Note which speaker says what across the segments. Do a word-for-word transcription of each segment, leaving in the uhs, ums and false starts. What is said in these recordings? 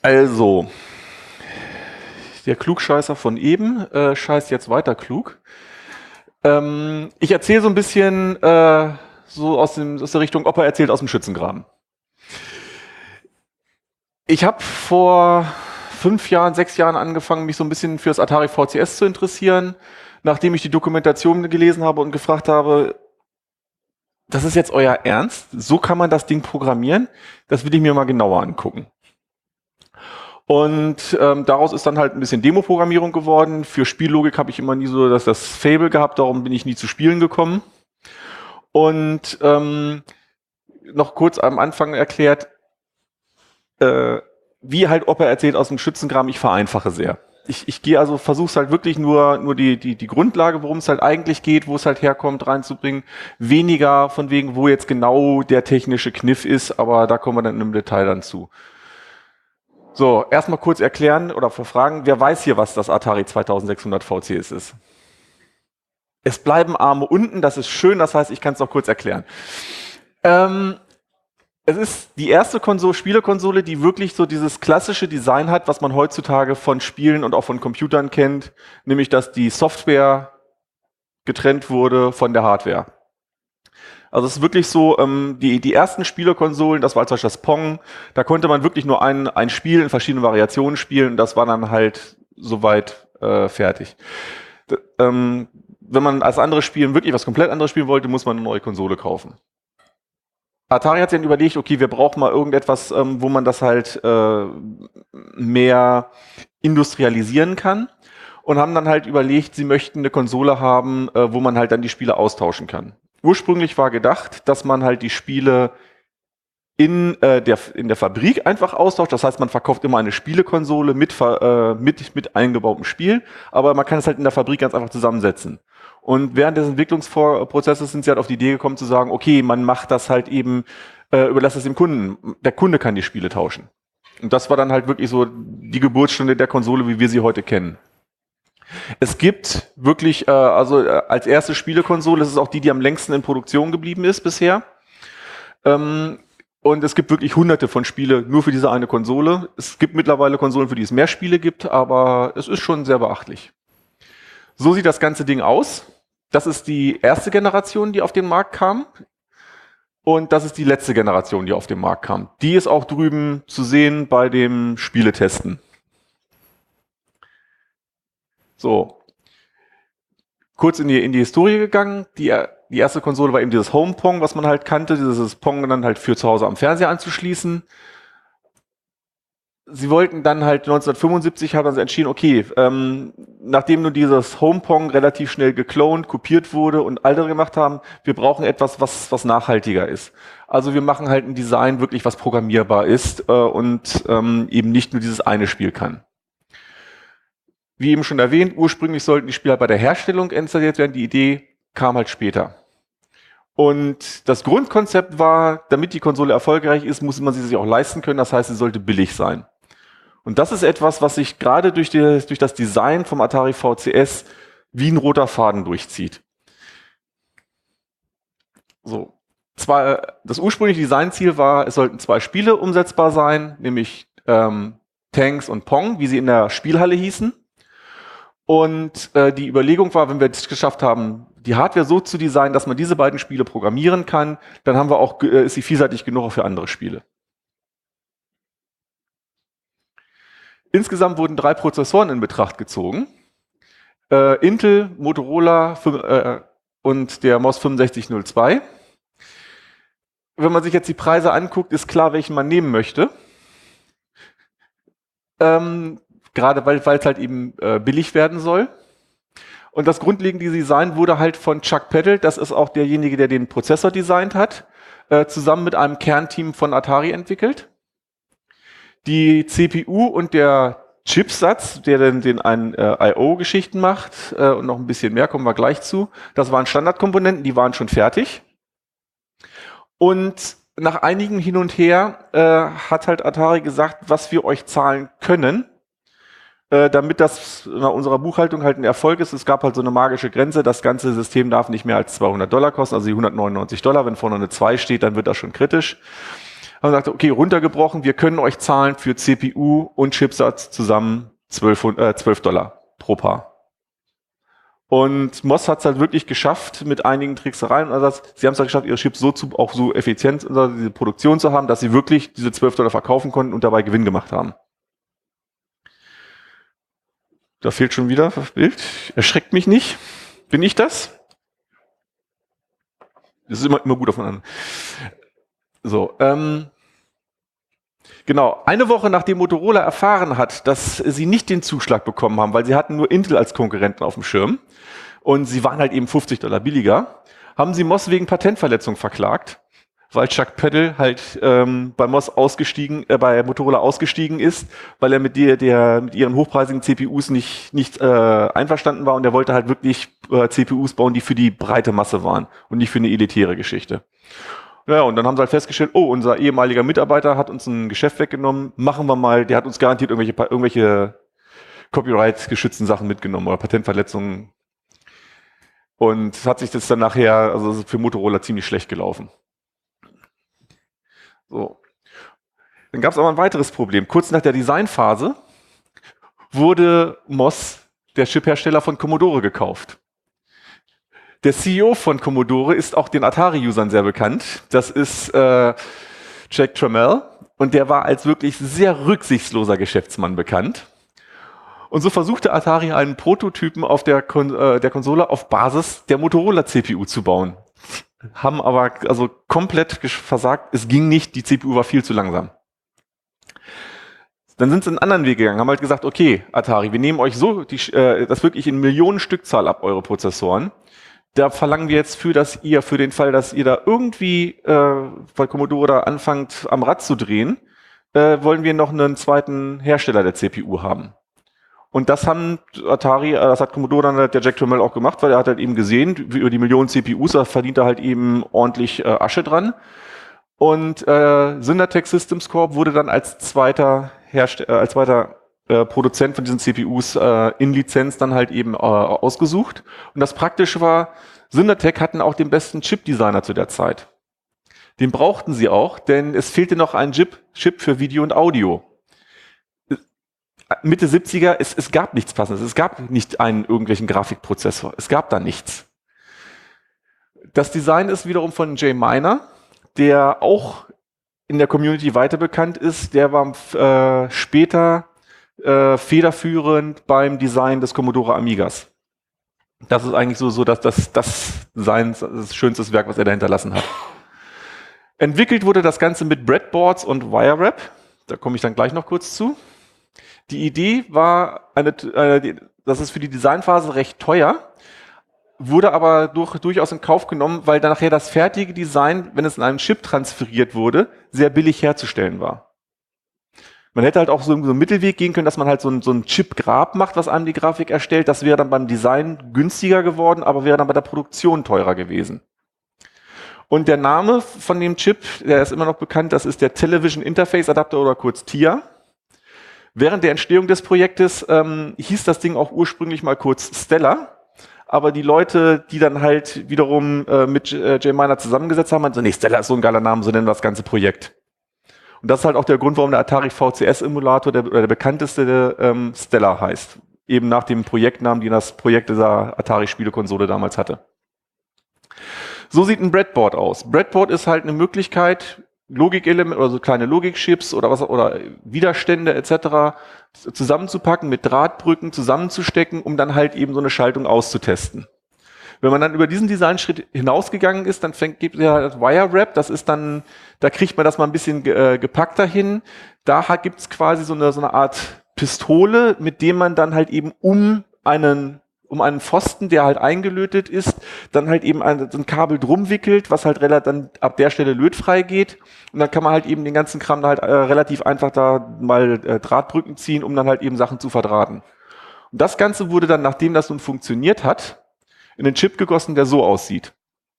Speaker 1: Also, der Klugscheißer von eben äh, scheißt jetzt weiter klug. Ähm, ich erzähle so ein bisschen äh, so aus, dem, aus der Richtung, Opa erzählt aus dem Schützengraben. Ich habe vor fünf Jahren, sechs Jahren angefangen, mich so ein bisschen für das Atari V C S zu interessieren, nachdem ich die Dokumentation gelesen habe und gefragt habe, das ist jetzt euer Ernst? So kann man das Ding programmieren? Das will ich mir mal genauer angucken. Und ähm, daraus ist dann halt ein bisschen Demo-Programmierung geworden. Für Spiellogik habe ich immer nie so das, das Fable gehabt, darum bin ich nie zu Spielen gekommen. Und ähm, noch kurz am Anfang erklärt, äh, wie halt Opa erzählt aus dem Schützengraben, ich vereinfache sehr. Ich, ich gehe also, versuche es halt wirklich nur, nur die, die, die Grundlage, worum es halt eigentlich geht, wo es halt herkommt, reinzubringen. Weniger von wegen, wo jetzt genau der technische Kniff ist, aber da kommen wir dann im Detail dann zu. So, erstmal kurz erklären oder verfragen, wer weiß hier, was das Atari zweitausendsechshundert V C S ist? Es bleiben Arme unten, das ist schön, das heißt, ich kann es noch kurz erklären. Ähm, es ist die erste Konsole, Spielekonsole, die wirklich so dieses klassische Design hat, was man heutzutage von Spielen und auch von Computern kennt, nämlich dass die Software getrennt wurde von der Hardware. Also es ist wirklich so, ähm, die, die ersten Spielekonsolen, das war zum Beispiel das Pong, da konnte man wirklich nur ein, ein Spiel in verschiedenen Variationen spielen und das war dann halt soweit äh, fertig. D ähm, wenn man als anderes Spielen wirklich was komplett anderes spielen wollte, muss man eine neue Konsole kaufen. Atari hat sich dann überlegt, okay, wir brauchen mal irgendetwas, ähm, wo man das halt äh, mehr industrialisieren kann und haben dann halt überlegt, sie möchten eine Konsole haben, äh, wo man halt dann die Spiele austauschen kann. Ursprünglich war gedacht, dass man halt die Spiele in, äh, der, in der Fabrik einfach austauscht. Das heißt, man verkauft immer eine Spielekonsole mit, äh, mit, mit eingebautem Spiel, aber man kann es halt in der Fabrik ganz einfach zusammensetzen. Und während des Entwicklungsprozesses sind sie halt auf die Idee gekommen zu sagen, okay, man macht das halt eben, äh, überlässt es dem Kunden. Der Kunde kann die Spiele tauschen. Und das war dann halt wirklich so die Geburtsstunde der Konsole, wie wir sie heute kennen. Es gibt wirklich, äh, also äh, als erste Spielekonsole, das ist auch die, die am längsten in Produktion geblieben ist bisher. Ähm, und es gibt wirklich hunderte von Spiele nur für diese eine Konsole. Es gibt mittlerweile Konsolen, für die es mehr Spiele gibt, aber es ist schon sehr beachtlich. So sieht das ganze Ding aus. Das ist die erste Generation, die auf den Markt kam. Und das ist die letzte Generation, die auf den Markt kam. Die ist auch drüben zu sehen bei dem Spieletesten. So. Kurz in die, in die Historie gegangen. Die, die erste Konsole war eben dieses Home Pong, was man halt kannte. Dieses Pong dann halt für zu Hause am Fernseher anzuschließen. Sie wollten dann halt neunzehnhundertfünfundsiebzig, haben sie entschieden, okay, ähm, nachdem nur dieses Home Pong relativ schnell geklont, kopiert wurde und andere gemacht haben, wir brauchen etwas, was, was nachhaltiger ist. Also wir machen halt ein Design wirklich, was programmierbar ist äh, und ähm, eben nicht nur dieses eine Spiel kann. Wie eben schon erwähnt, ursprünglich sollten die Spiele bei der Herstellung installiert werden, die Idee kam halt später. Und das Grundkonzept war, damit die Konsole erfolgreich ist, muss man sie sich auch leisten können, das heißt, sie sollte billig sein. Und das ist etwas, was sich gerade durch, die, durch das Design vom Atari V C S wie ein roter Faden durchzieht. So. Zwar, das ursprüngliche Designziel war, es sollten zwei Spiele umsetzbar sein, nämlich ähm, Tanks und Pong, wie sie in der Spielhalle hießen. Und äh, die Überlegung war, wenn wir es geschafft haben, die Hardware so zu designen, dass man diese beiden Spiele programmieren kann, dann haben wir auch, äh, ist sie vielseitig genug auch für andere Spiele. Insgesamt wurden drei Prozessoren in Betracht gezogen. Äh, Intel, Motorola äh, und der M O S fünfundsechzig null zwei. Wenn man sich jetzt die Preise anguckt, ist klar, welchen man nehmen möchte. Ähm, gerade weil es halt eben äh, billig werden soll. Und das grundlegende Design wurde halt von Chuck Peddle, das ist auch derjenige, der den Prozessor designt hat, äh, zusammen mit einem Kernteam von Atari entwickelt. Die C P U und der Chipsatz, der dann den einen äh, I O-Geschichten macht äh, und noch ein bisschen mehr, kommen wir gleich zu, das waren Standardkomponenten, die waren schon fertig. Und nach einigen Hin und Her äh, hat halt Atari gesagt, was wir euch zahlen können, äh, damit das nach unserer Buchhaltung halt ein Erfolg ist. Es gab halt so eine magische Grenze, das ganze System darf nicht mehr als zweihundert Dollar kosten, also die hundertneunundneunzig Dollar, wenn vorne eine zwei steht, dann wird das schon kritisch. Haben gesagt, okay, runtergebrochen, wir können euch zahlen für C P U und Chipsatz zusammen zwölf, äh, zwölf Dollar pro Paar. Und M O S hat es halt wirklich geschafft, mit einigen Tricksereien, also sie haben es halt geschafft, ihre Chips so zu, auch so effizient, also diese Produktion zu haben, dass sie wirklich diese zwölf Dollar verkaufen konnten und dabei Gewinn gemacht haben. Da fehlt schon wieder das Bild. Erschreckt mich nicht. Bin ich das? Das ist immer, immer gut aufeinander. So, ähm, genau. Eine Woche nachdem Motorola erfahren hat, dass sie nicht den Zuschlag bekommen haben, weil sie hatten nur Intel als Konkurrenten auf dem Schirm und sie waren halt eben fünfzig Dollar billiger, haben sie M O S wegen Patentverletzung verklagt, weil Chuck Peddle halt ähm, bei M O S ausgestiegen, äh, bei Motorola ausgestiegen ist, weil er mit der, der mit ihren hochpreisigen C P Us nicht nicht äh, einverstanden war und er wollte halt wirklich äh, C P Us bauen, die für die breite Masse waren und nicht für eine elitäre Geschichte. Ja, und dann haben sie halt festgestellt, oh, unser ehemaliger Mitarbeiter hat uns ein Geschäft weggenommen, machen wir mal, der hat uns garantiert irgendwelche irgendwelche Copyright-geschützten Sachen mitgenommen oder Patentverletzungen. Und hat sich das dann nachher, also für Motorola ziemlich schlecht gelaufen. So. Dann gab es aber ein weiteres Problem. Kurz nach der Designphase wurde M O S, der Chiphersteller, von Commodore gekauft. Der C E O von Commodore ist auch den Atari-Usern sehr bekannt. Das ist äh, Jack Tramiel und der war als wirklich sehr rücksichtsloser Geschäftsmann bekannt. Und so versuchte Atari einen Prototypen auf der, Kon äh, der Konsole auf Basis der Motorola C P U zu bauen. Haben aber also komplett versagt. Es ging nicht, die C P U war viel zu langsam. Dann sind sie einen anderen Weg gegangen, haben halt gesagt, okay, Atari, wir nehmen euch so die, äh, das wirklich in Millionen Stückzahl ab, eure Prozessoren. Da verlangen wir jetzt für, dass ihr, für den Fall, dass ihr da irgendwie, äh, weil Commodore da anfangt, am Rad zu drehen, äh, wollen wir noch einen zweiten Hersteller der C P U haben. Und das haben Atari, das hat Commodore dann der Jack Tramiel auch gemacht, weil er hat halt eben gesehen, über die Millionen C P Us, da verdient er halt eben ordentlich äh, Asche dran. Und äh, Synaptech Systems Corp wurde dann als zweiter Hersteller, äh, als zweiter äh, Produzent von diesen C P Us äh, in Lizenz dann halt eben äh, ausgesucht. Und das Praktische war, Synaptech hatten auch den besten Chip-Designer zu der Zeit. Den brauchten sie auch, denn es fehlte noch ein Chip, Chip für Video und Audio. Mitte siebziger, es, es gab nichts Passendes. Es gab nicht einen irgendwelchen Grafikprozessor. Es gab da nichts. Das Design ist wiederum von Jay Miner, der auch in der Community weiter bekannt ist. Der war äh, später äh, federführend beim Design des Commodore Amigas. Das ist eigentlich so, so dass das, das sein das schönste Werk, was er da hinterlassen hat. Entwickelt wurde das Ganze mit Breadboards und Wire-Wrap. Da komme ich dann gleich noch kurz zu. Die Idee war, eine, äh, das ist für die Designphase recht teuer, wurde aber durch, durchaus in Kauf genommen, weil dann nachher das fertige Design, wenn es in einen Chip transferiert wurde, sehr billig herzustellen war. Man hätte halt auch so, so einen Mittelweg gehen können, dass man halt so ein, so ein Chip-Grab macht, was einem die Grafik erstellt. Das wäre dann beim Design günstiger geworden, aber wäre dann bei der Produktion teurer gewesen. Und der Name von dem Chip, der ist immer noch bekannt, das ist der Television Interface Adapter oder kurz T I A. Während der Entstehung des Projektes ähm, hieß das Ding auch ursprünglich mal kurz Stella, aber die Leute, die dann halt wiederum äh, mit äh, Jay Miner zusammengesetzt haben, haben so, nee, Stella ist so ein geiler Name, so nennen wir das ganze Projekt. Und das ist halt auch der Grund, warum der Atari V C S-Emulator, der, der bekannteste, der, ähm, Stella heißt. Eben nach dem Projektnamen, den das Projekt dieser Atari-Spielekonsole damals hatte. So sieht ein Breadboard aus. Breadboard ist halt eine Möglichkeit, Logikelemente oder so kleine Logikchips oder was oder Widerstände et cetera zusammenzupacken, mit Drahtbrücken zusammenzustecken, um dann halt eben so eine Schaltung auszutesten. Wenn man dann über diesen Designschritt hinausgegangen ist, dann fängt gibt es ja das Wire Wrap, das ist dann, da kriegt man das mal ein bisschen äh, gepackter hin. Da gibt es quasi so eine, so eine Art Pistole, mit dem man dann halt eben um einen um einen Pfosten, der halt eingelötet ist, dann halt eben ein, so ein Kabel drum wickelt, was halt relativ dann ab der Stelle lötfrei geht. Und dann kann man halt eben den ganzen Kram da halt äh, relativ einfach da mal äh, Drahtbrücken ziehen, um dann halt eben Sachen zu verdrahten. Und das Ganze wurde dann, nachdem das nun funktioniert hat, in den Chip gegossen, der so aussieht.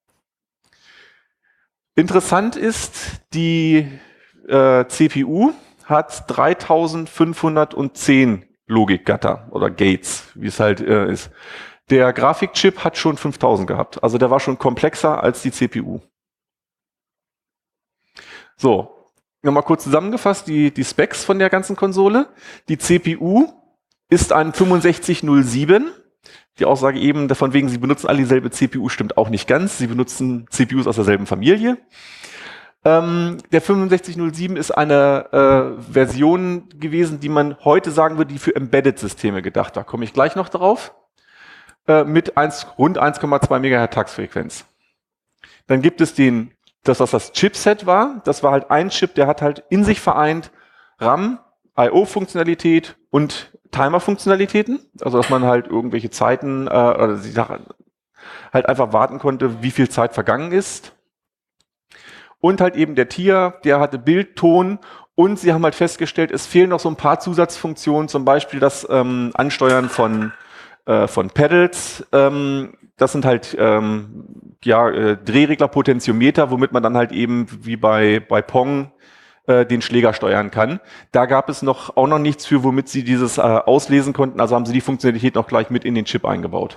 Speaker 1: Interessant ist, die äh, C P U hat dreitausendfünfhundertzehn Logikgatter oder Gates, wie es halt äh, ist. Der Grafikchip hat schon fünftausend gehabt. Also der war schon komplexer als die C P U. So, nochmal kurz zusammengefasst, die, die Specs von der ganzen Konsole. Die C P U ist ein fünfundsechzig null sieben. Die Aussage eben, von wegen, sie benutzen alle dieselbe C P U, stimmt auch nicht ganz. Sie benutzen C P Us aus derselben Familie. Ähm, der fünfundsechzig null sieben ist eine äh, Version gewesen, die man heute sagen würde, die für Embedded-Systeme gedacht war. Komme ich gleich noch drauf. Äh, mit eins, rund eins Komma zwei Megahertz Taktfrequenz. Dann gibt es den, das was das Chipset war. Das war halt ein Chip, der hat halt in sich vereint RAM, I O-Funktionalität und Timer-Funktionalitäten. Also dass man halt irgendwelche Zeiten äh, oder die Sache halt einfach warten konnte, wie viel Zeit vergangen ist. Und halt eben der Tier, der hatte Bild, Ton und sie haben halt festgestellt, es fehlen noch so ein paar Zusatzfunktionen, zum Beispiel das ähm, Ansteuern von, äh, von Pedals. Ähm, das sind halt ähm, ja, äh, Drehregler, Potentiometer, womit man dann halt eben wie bei, bei Pong äh, den Schläger steuern kann. Da gab es noch auch noch nichts für, womit sie dieses äh, auslesen konnten, also haben sie die Funktionalität noch gleich mit in den Chip eingebaut.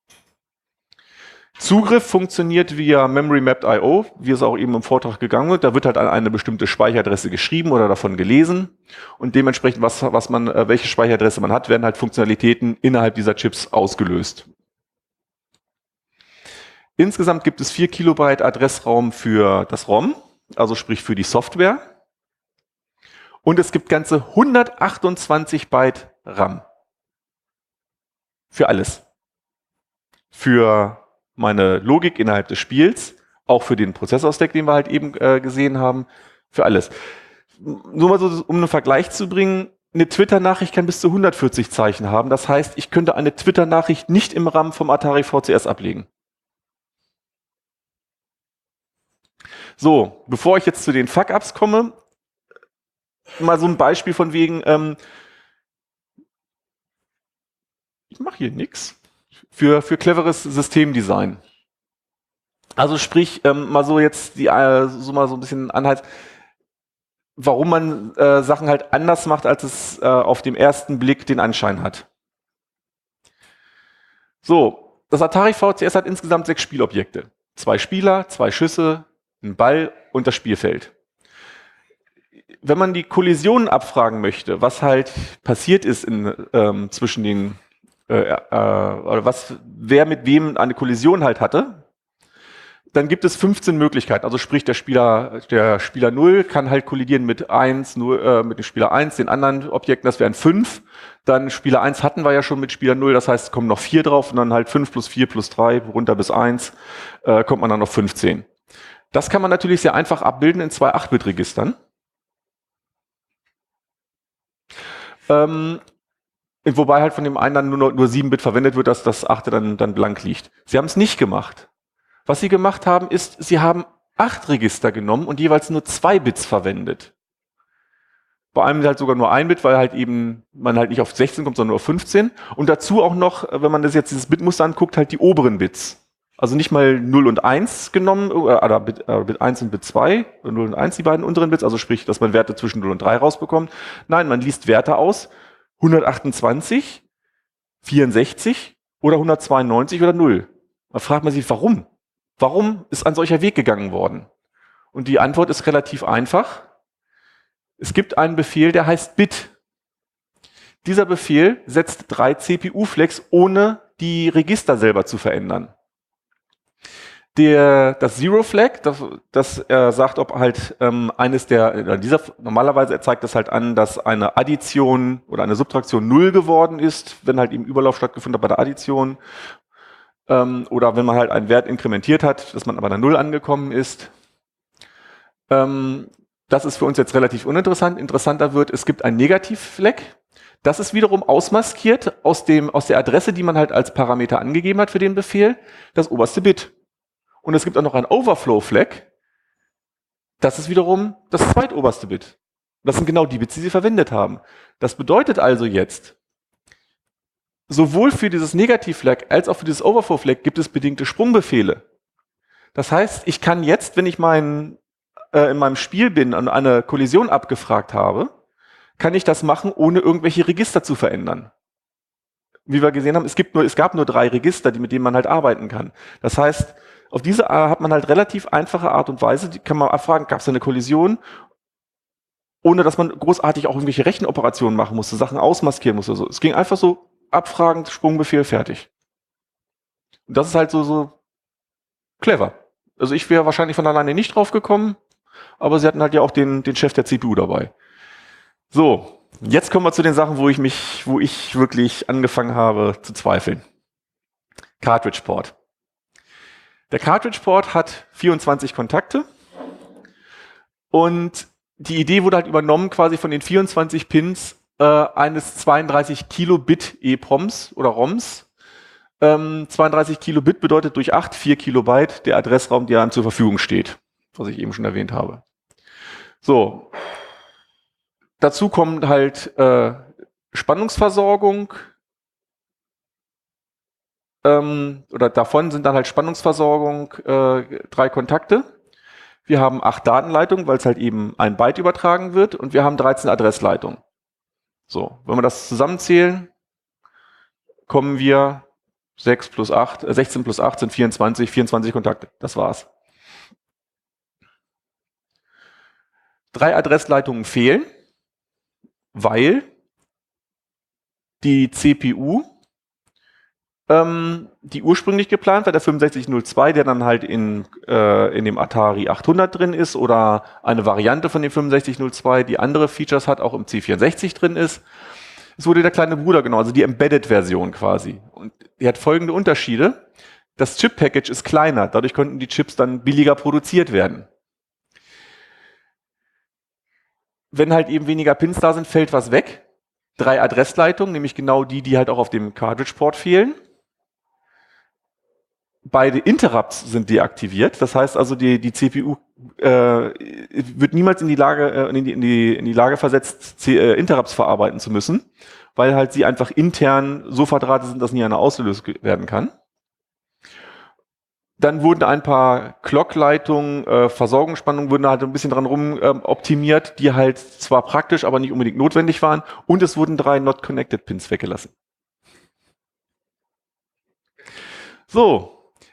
Speaker 1: Zugriff funktioniert via Memory Mapped I O, wie es auch eben im Vortrag gegangen wird. Da wird halt an eine bestimmte Speicheradresse geschrieben oder davon gelesen. Und dementsprechend, was, was man, welche Speicheradresse man hat, werden halt Funktionalitäten innerhalb dieser Chips ausgelöst. Insgesamt gibt es vier Kilobyte Adressraum für das ROM, also sprich für die Software. Und es gibt ganze hundertachtundzwanzig Byte RAM. Für alles. Für meine Logik innerhalb des Spiels, auch für den Prozessor-Stack, den wir halt eben äh, gesehen haben, für alles. Nur mal so, um einen Vergleich zu bringen, eine Twitter-Nachricht kann bis zu hundertvierzig Zeichen haben. Das heißt, ich könnte eine Twitter-Nachricht nicht im RAM vom Atari V C S ablegen. So, bevor ich jetzt zu den Fuck-Ups komme, mal so ein Beispiel von wegen, ähm, ich mache hier nichts. Für, für cleveres Systemdesign. Also sprich, ähm, mal so jetzt die, äh, so mal so ein bisschen Anhalt, warum man äh, Sachen halt anders macht, als es äh, auf dem ersten Blick den Anschein hat. So, das Atari V C S hat insgesamt sechs Spielobjekte. Zwei Spieler, zwei Schüsse, ein Ball und das Spielfeld. Wenn man die Kollisionen abfragen möchte, was halt passiert ist in, ähm, zwischen den Äh, äh, oder was, wer mit wem eine Kollision halt hatte, dann gibt es fünfzehn Möglichkeiten. Also sprich, der Spieler, der Spieler null kann halt kollidieren mit eins, nur, äh, mit dem Spieler eins, den anderen Objekten, das wären fünf. Dann Spieler eins hatten wir ja schon mit Spieler null, das heißt, es kommen noch vier drauf und dann halt fünf plus vier plus drei, runter bis eins, äh, kommt man dann auf fünfzehn. Das kann man natürlich sehr einfach abbilden in zwei acht Bit Registern. Ähm, Wobei halt von dem einen dann nur, nur sieben Bit verwendet wird, dass das achte dann, dann blank liegt. Sie haben es nicht gemacht. Was sie gemacht haben, ist, sie haben acht Register genommen und jeweils nur zwei Bits verwendet. Bei einem halt sogar nur ein Bit, weil halt eben man halt nicht auf sechzehn kommt, sondern nur auf fünfzehn. Und dazu auch noch, wenn man das jetzt dieses Bitmuster anguckt, halt die oberen Bits. Also nicht mal null und eins genommen, oder Bit, äh, Bit eins und Bit zwei, null und eins die beiden unteren Bits, also sprich, dass man Werte zwischen null und drei rausbekommt. Nein, man liest Werte aus, hundertachtundzwanzig, vierundsechzig oder hundertzweiundneunzig oder null. Da fragt man sich, warum? Warum ist ein solcher Weg gegangen worden? Und die Antwort ist relativ einfach. Es gibt einen Befehl, der heißt bit. Dieser Befehl setzt drei C P U-Flags, ohne die Register selber zu verändern. Der, das Zero-Flag, das, das äh, sagt, ob halt ähm, eines der, äh, dieser, normalerweise zeigt das halt an, dass eine Addition oder eine Subtraktion null geworden ist, wenn halt eben Überlauf stattgefunden hat bei der Addition. Ähm, oder wenn man halt einen Wert inkrementiert hat, dass man aber bei null angekommen ist. Ähm, das ist für uns jetzt relativ uninteressant. Interessanter wird, es gibt ein Negativ-Flag. Das ist wiederum ausmaskiert aus, dem, aus der Adresse, die man halt als Parameter angegeben hat für den Befehl, das oberste Bit. Und es gibt auch noch ein Overflow-Flag. Das ist wiederum das zweitoberste Bit. Das sind genau die Bits, die Sie verwendet haben. Das bedeutet also jetzt, sowohl für dieses Negativ-Flag als auch für dieses Overflow-Flag gibt es bedingte Sprungbefehle. Das heißt, ich kann jetzt, wenn ich mein, äh, in meinem Spiel bin und eine Kollision abgefragt habe, kann ich das machen, ohne irgendwelche Register zu verändern. Wie wir gesehen haben, es gibt nur, es gab nur drei Register, die, mit denen man halt arbeiten kann. Das heißt, auf diese Art hat man halt relativ einfache Art und Weise, die kann man abfragen, gab es eine Kollision? ohne dass man großartig auch irgendwelche Rechenoperationen machen musste, Sachen ausmaskieren musste. So. Es ging einfach so abfragend, Sprungbefehl, fertig. Und das ist halt so, so clever. Also ich wäre wahrscheinlich von alleine nicht drauf gekommen, aber sie hatten halt ja auch den, den Chef der C P U dabei. So, jetzt kommen wir zu den Sachen, wo ich mich, wo ich wirklich angefangen habe zu zweifeln. Cartridge Port. Der Cartridge Port hat vierundzwanzig Kontakte und die Idee wurde halt übernommen quasi von den vierundzwanzig Pins äh, eines zweiunddreißig Kilobit EPROMs oder ROMs. Ähm, zweiunddreißig Kilobit bedeutet durch acht, vier Kilobyte der Adressraum, der einem zur Verfügung steht, was ich eben schon erwähnt habe. So, dazu kommt halt äh, Spannungsversorgung, ähm, oder davon sind dann halt Spannungsversorgung äh, drei Kontakte. Wir haben acht Datenleitungen, weil es halt eben ein Byte übertragen wird und wir haben dreizehn Adressleitungen. So, wenn wir das zusammenzählen, kommen wir sechs plus acht, äh, sechzehn plus acht sind vierundzwanzig, vierundzwanzig Kontakte. Das war's. Drei Adressleitungen fehlen, weil die C P U, ähm, die ursprünglich geplant war, der fünfundsechzig null zwei, der dann halt in, äh, in dem Atari achthundert drin ist oder eine Variante von dem fünfundsechzig null zwei, die andere Features hat, auch im C vierundsechzig drin ist. Es wurde der kleine Bruder genommen, also die Embedded-Version quasi. Und die hat folgende Unterschiede. Das Chip-Package ist kleiner, dadurch konnten die Chips dann billiger produziert werden. Wenn halt eben weniger Pins da sind, fällt was weg. Drei Adressleitungen, nämlich genau die, die halt auch auf dem Cartridge-Port fehlen. Beide Interrupts sind deaktiviert. Das heißt also, die, die C P U äh, wird niemals in die Lage, äh, in, die, in, die, in die Lage versetzt, C äh, Interrupts verarbeiten zu müssen, weil halt sie einfach intern so verdrahtet sind, dass nie einer ausgelöst werden kann. Dann wurden ein paar Clock-Leitungen, äh, Versorgungsspannungen wurden halt ein bisschen dran rum äh, optimiert, die halt zwar praktisch, aber nicht unbedingt notwendig waren. Und es wurden drei Not-Connected-Pins weggelassen. So.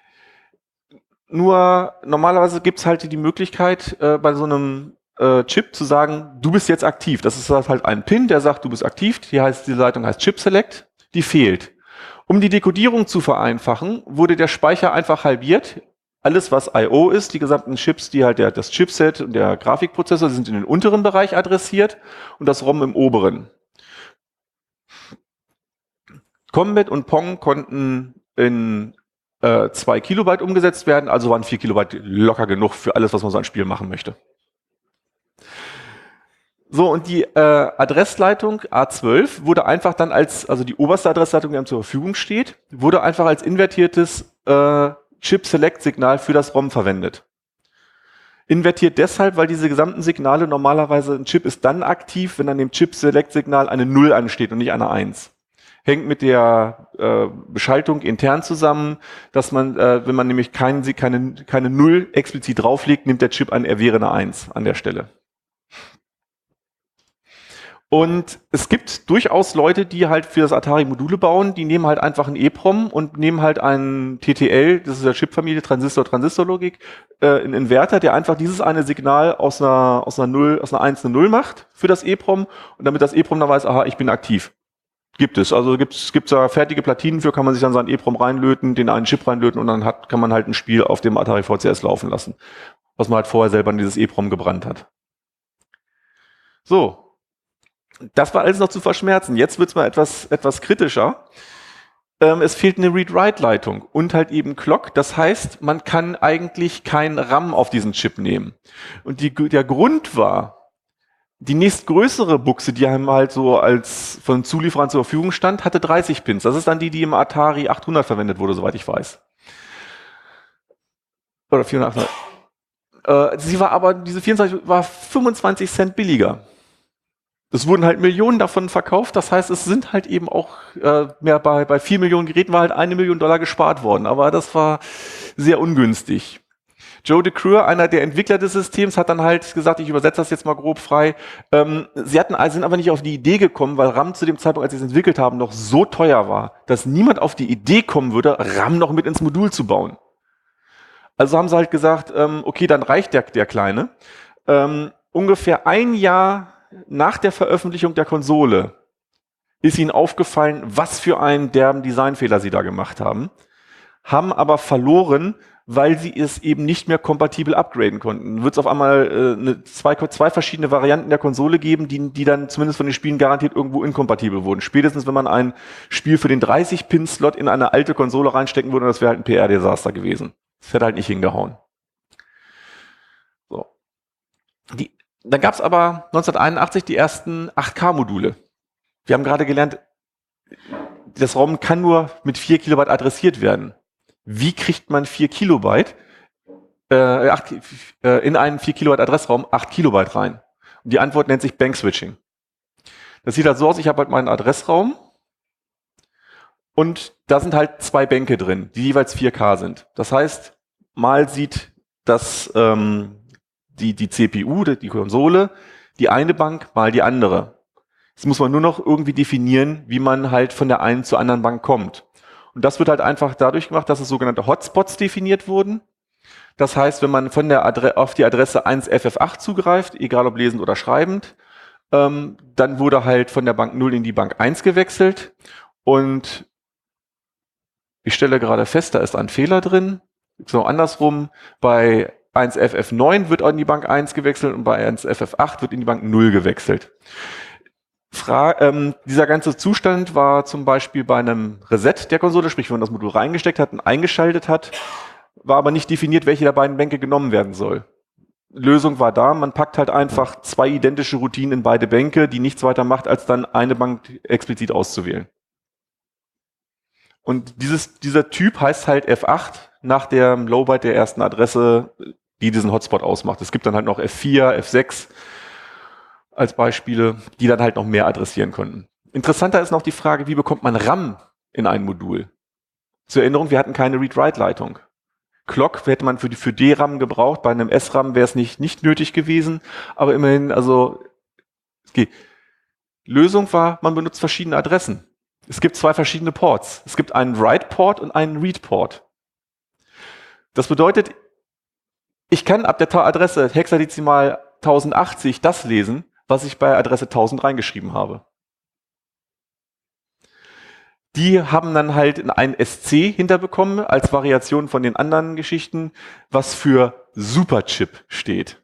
Speaker 1: Nur normalerweise gibt es halt die Möglichkeit, äh, bei so einem äh, Chip zu sagen, du bist jetzt aktiv. Das ist halt ein Pin, der sagt, du bist aktiv. Die heißt, die Leitung heißt Chip Select. Die fehlt. Um die Dekodierung zu vereinfachen, wurde der Speicher einfach halbiert. Alles, was I O ist, die gesamten Chips, die halt der, das Chipset und der Grafikprozessor sind in den unteren Bereich adressiert und das ROM im oberen. Combat und Pong konnten in äh, zwei Kilobyte umgesetzt werden, also waren vier Kilobyte locker genug für alles, was man so an Spiel machen möchte. So, und die äh, Adressleitung A zwölf wurde einfach dann als, also die oberste Adressleitung, die einem zur Verfügung steht, wurde einfach als invertiertes äh, Chip-Select-Signal für das ROM verwendet. Invertiert deshalb, weil diese gesamten Signale normalerweise, ein Chip ist dann aktiv, wenn an dem Chip-Select-Signal eine null ansteht und nicht eine eins. Hängt mit der äh, Beschaltung intern zusammen, dass man, äh, wenn man nämlich kein, keine, keine null explizit drauflegt, nimmt der Chip an, er wäre eine eins an der Stelle. Und es gibt durchaus Leute, die halt für das Atari Module bauen, die nehmen halt einfach ein EPROM und nehmen halt einen T T L, das ist der Chipfamilie, Transistor-Transistor-Logik, äh, einen Inverter, der einfach dieses eine Signal aus einer, aus einer null, aus einer eins eine null macht für das EPROM und damit das EPROM dann weiß, aha, ich bin aktiv. Gibt es. Also gibt es gibt's da fertige Platinen für, kann man sich dann sein EPROM reinlöten, den einen Chip reinlöten und dann hat, kann man halt ein Spiel auf dem Atari V C S laufen lassen, was man halt vorher selber in dieses EPROM gebrannt hat. So. Das war alles noch zu verschmerzen. Jetzt wird es mal etwas, etwas kritischer. Ähm, es fehlt eine Read-Write-Leitung und halt eben Clock. Das heißt, man kann eigentlich kein RAM auf diesen Chip nehmen. Und die, der Grund war, die nächstgrößere Buchse, die einem halt so als von Zulieferern zur Verfügung stand, hatte dreißig Pins. Das ist dann die, die im Atari achthundert verwendet wurde, soweit ich weiß. Oder vierhundert. Äh, sie war aber, diese vierundzwanzig war fünfundzwanzig Cent billiger. Es wurden halt Millionen davon verkauft, das heißt, es sind halt eben auch äh, mehr bei, bei vier Millionen Geräten war halt eine Million Dollar gespart worden, aber das war sehr ungünstig. Joe DeCreux, einer der Entwickler des Systems, hat dann halt gesagt, ich übersetze das jetzt mal grob frei. Ähm, sie hatten, sind aber nicht auf die Idee gekommen, weil RAM zu dem Zeitpunkt, als sie es entwickelt haben, noch so teuer war, dass niemand auf die Idee kommen würde, RAM noch mit ins Modul zu bauen. Also haben sie halt gesagt, ähm, okay, dann reicht der, der Kleine. Ähm, ungefähr ein Jahr nach der Veröffentlichung der Konsole ist ihnen aufgefallen, was für einen derben Designfehler sie da gemacht haben, haben aber verloren, weil sie es eben nicht mehr kompatibel upgraden konnten. Wird es auf einmal äh, eine, zwei, zwei verschiedene Varianten der Konsole geben, die, die dann zumindest von den Spielen garantiert irgendwo inkompatibel wurden. Spätestens, wenn man ein Spiel für den dreißig-Pin-Slot in eine alte Konsole reinstecken würde, das wäre halt ein P R-Desaster gewesen. Das hätte halt nicht hingehauen. So. Die, dann gab es aber neunzehnhunderteinundachtzig die ersten acht K-Module. Wir haben gerade gelernt, das ROM kann nur mit vier Kilobyte adressiert werden. Wie kriegt man vier Kilobyte äh, acht, äh, in einen vier Kilobyte Adressraum acht Kilobyte rein? Und die Antwort nennt sich Bank Switching. Das sieht halt so aus, ich habe halt meinen Adressraum und da sind halt zwei Bänke drin, die jeweils vier K sind. Das heißt, mal sieht das ähm, die, die C P U, die Konsole, die eine Bank, mal die andere. Jetzt muss man nur noch irgendwie definieren, wie man halt von der einen zur anderen Bank kommt. Und das wird halt einfach dadurch gemacht, dass es sogenannte Hotspots definiert wurden. Das heißt, wenn man von der Adre- auf die Adresse eins F F acht zugreift, egal ob lesend oder schreibend, ähm, dann wurde halt von der Bank null in die Bank eins gewechselt. Und ich stelle gerade fest, da ist ein Fehler drin. So andersrum, bei eins F F neun wird in die Bank eins gewechselt und bei eins F F acht wird in die Bank null gewechselt. Fra ähm, dieser ganze Zustand war zum Beispiel bei einem Reset der Konsole, sprich wenn man das Modul reingesteckt hat und eingeschaltet hat, war aber nicht definiert, welche der beiden Bänke genommen werden soll. Lösung war da, man packt halt einfach zwei identische Routinen in beide Bänke, die nichts weiter macht, als dann eine Bank explizit auszuwählen. Und dieses, dieser Typ heißt halt F acht nach dem Lowbyte der ersten Adresse, die diesen Hotspot ausmacht. Es gibt dann halt noch F vier, F sechs als Beispiele, die dann halt noch mehr adressieren konnten. Interessanter ist noch die Frage, wie bekommt man RAM in ein Modul? Zur Erinnerung, wir hatten keine Read-Write-Leitung. Clock hätte man für, die, für D RAM gebraucht, bei einem S RAM wäre es nicht, nicht nötig gewesen, aber immerhin, also okay. Lösung war, man benutzt verschiedene Adressen. Es gibt zwei verschiedene Ports. Es gibt einen Write-Port und einen Read-Port. Das bedeutet, ich kann ab der Adresse hexadezimal tausendachtzig das lesen, was ich bei Adresse tausend reingeschrieben habe. Die haben dann halt ein S C hinterbekommen als Variation von den anderen Geschichten, was für Superchip steht.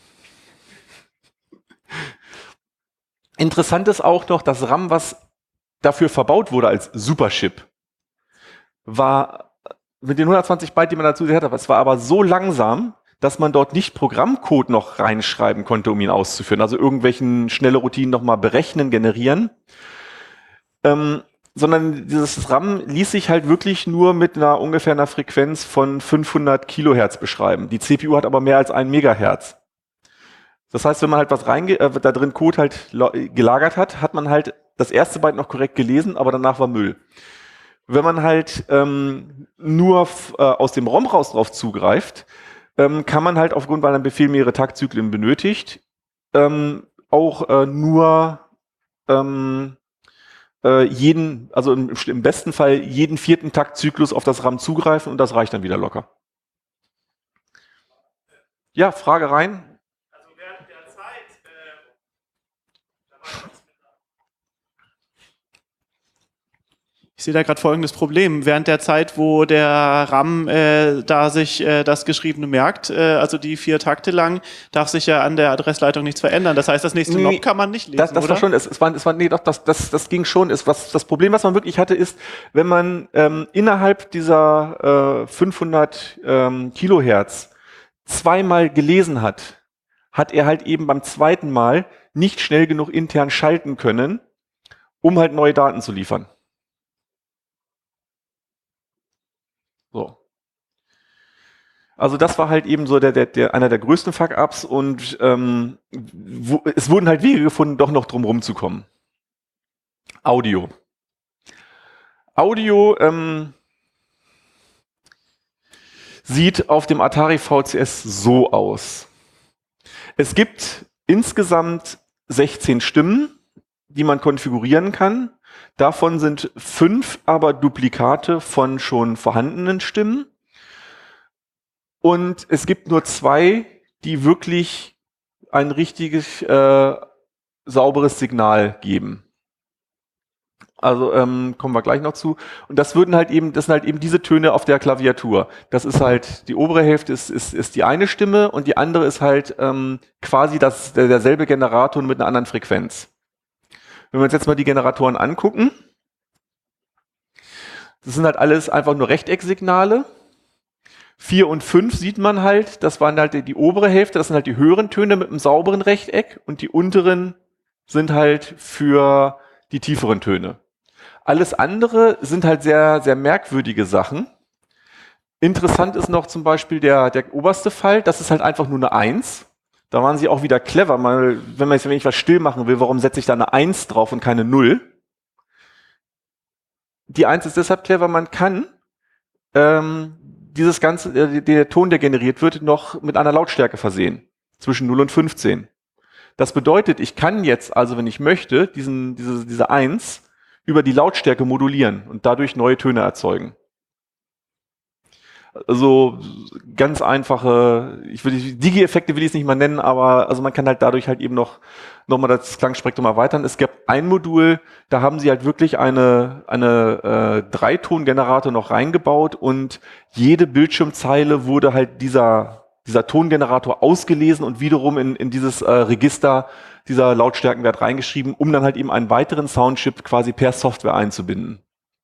Speaker 1: Interessant ist auch noch, das RAM, was dafür verbaut wurde als Superchip, war mit den hundertzwanzig Byte, die man dazu hatte, es war aber so langsam, dass man dort nicht Programmcode noch reinschreiben konnte, um ihn auszuführen. Also irgendwelchen schnelle Routinen nochmal berechnen, generieren. Ähm, sondern dieses RAM ließ sich halt wirklich nur mit einer ungefähr einer Frequenz von fünfhundert Kilohertz beschreiben. Die C P U hat aber mehr als ein Megahertz. Das heißt, wenn man halt was reinge äh, da drin Code halt gelagert hat, hat man halt das erste Byte noch korrekt gelesen, aber danach war Müll. Wenn man halt ähm, nur äh, aus dem ROM raus drauf zugreift, ähm, kann man halt aufgrund, weil ein Befehl mehrere Taktzyklen benötigt, ähm, auch äh, nur ähm, äh, jeden, also im, im besten Fall jeden vierten Taktzyklus auf das RAM zugreifen und das reicht dann wieder locker. Ja, Frage rein.
Speaker 2: Also während der Zeit, äh, da war was mit Ich sehe da gerade folgendes Problem. Während der Zeit, wo der RAM äh, da sich äh, das Geschriebene merkt, äh, also die vier Takte lang, darf sich ja an der Adressleitung nichts verändern. Das heißt, das nächste
Speaker 1: nee,
Speaker 2: Knob kann man nicht lesen,
Speaker 1: das, das
Speaker 2: oder?
Speaker 1: war schon, es, es war, es war, nee, doch, das, das, das ging schon. Es, was, das Problem, was man wirklich hatte, ist, wenn man ähm, innerhalb dieser äh, fünfhundert ähm, Kilohertz zweimal gelesen hat, hat er halt eben beim zweiten Mal nicht schnell genug intern schalten können, um halt neue Daten zu liefern. So. Also das war halt eben so der, der, der einer der größten Fuck-Ups und ähm, wo, es wurden halt Wege gefunden, doch noch drum rumzukommen. Audio. Audio ähm, sieht auf dem Atari V C S so aus. Es gibt insgesamt sechzehn Stimmen, die man konfigurieren kann. Davon sind fünf aber Duplikate von schon vorhandenen Stimmen. Und es gibt nur zwei, die wirklich ein richtiges, äh, sauberes Signal geben. Also ähm, kommen wir gleich noch zu. Und das würden halt eben, das sind halt eben diese Töne auf der Klaviatur. Das ist halt, die obere Hälfte ist, ist, ist die eine Stimme und die andere ist halt ähm, quasi das, der, derselbe Generator mit einer anderen Frequenz. Wenn wir uns jetzt mal die Generatoren angucken, das sind halt alles einfach nur Rechtecksignale. Vier und fünf sieht man halt, das waren halt die, die obere Hälfte, das sind halt die höheren Töne mit einem sauberen Rechteck und die unteren sind halt für die tieferen Töne. Alles andere sind halt sehr, sehr merkwürdige Sachen. Interessant ist noch zum Beispiel der, der oberste Fall, das ist halt einfach nur eine Eins. Da waren sie auch wieder clever, mal, wenn man jetzt, wenn ich was still machen will, warum setze ich da eine Eins drauf und keine Null? Die Eins ist deshalb clever, man kann ähm, dieses ganze, äh, der Ton, der generiert wird, noch mit einer Lautstärke versehen. Zwischen null und fünfzehn. Das bedeutet, ich kann jetzt, also wenn ich möchte, diesen, diese, diese Eins über die Lautstärke modulieren und dadurch neue Töne erzeugen. Also ganz einfache, ich will Digi-Effekte will ich es nicht mal nennen, aber also man kann halt dadurch halt eben noch noch mal das Klangspektrum erweitern. Es gab ein Modul, da haben sie halt wirklich eine eine äh, Dreitongenerator noch reingebaut und jede Bildschirmzeile wurde halt dieser dieser Tongenerator ausgelesen und wiederum in in dieses äh, Register dieser Lautstärkenwert reingeschrieben, um dann halt eben einen weiteren Soundchip quasi per Software einzubinden.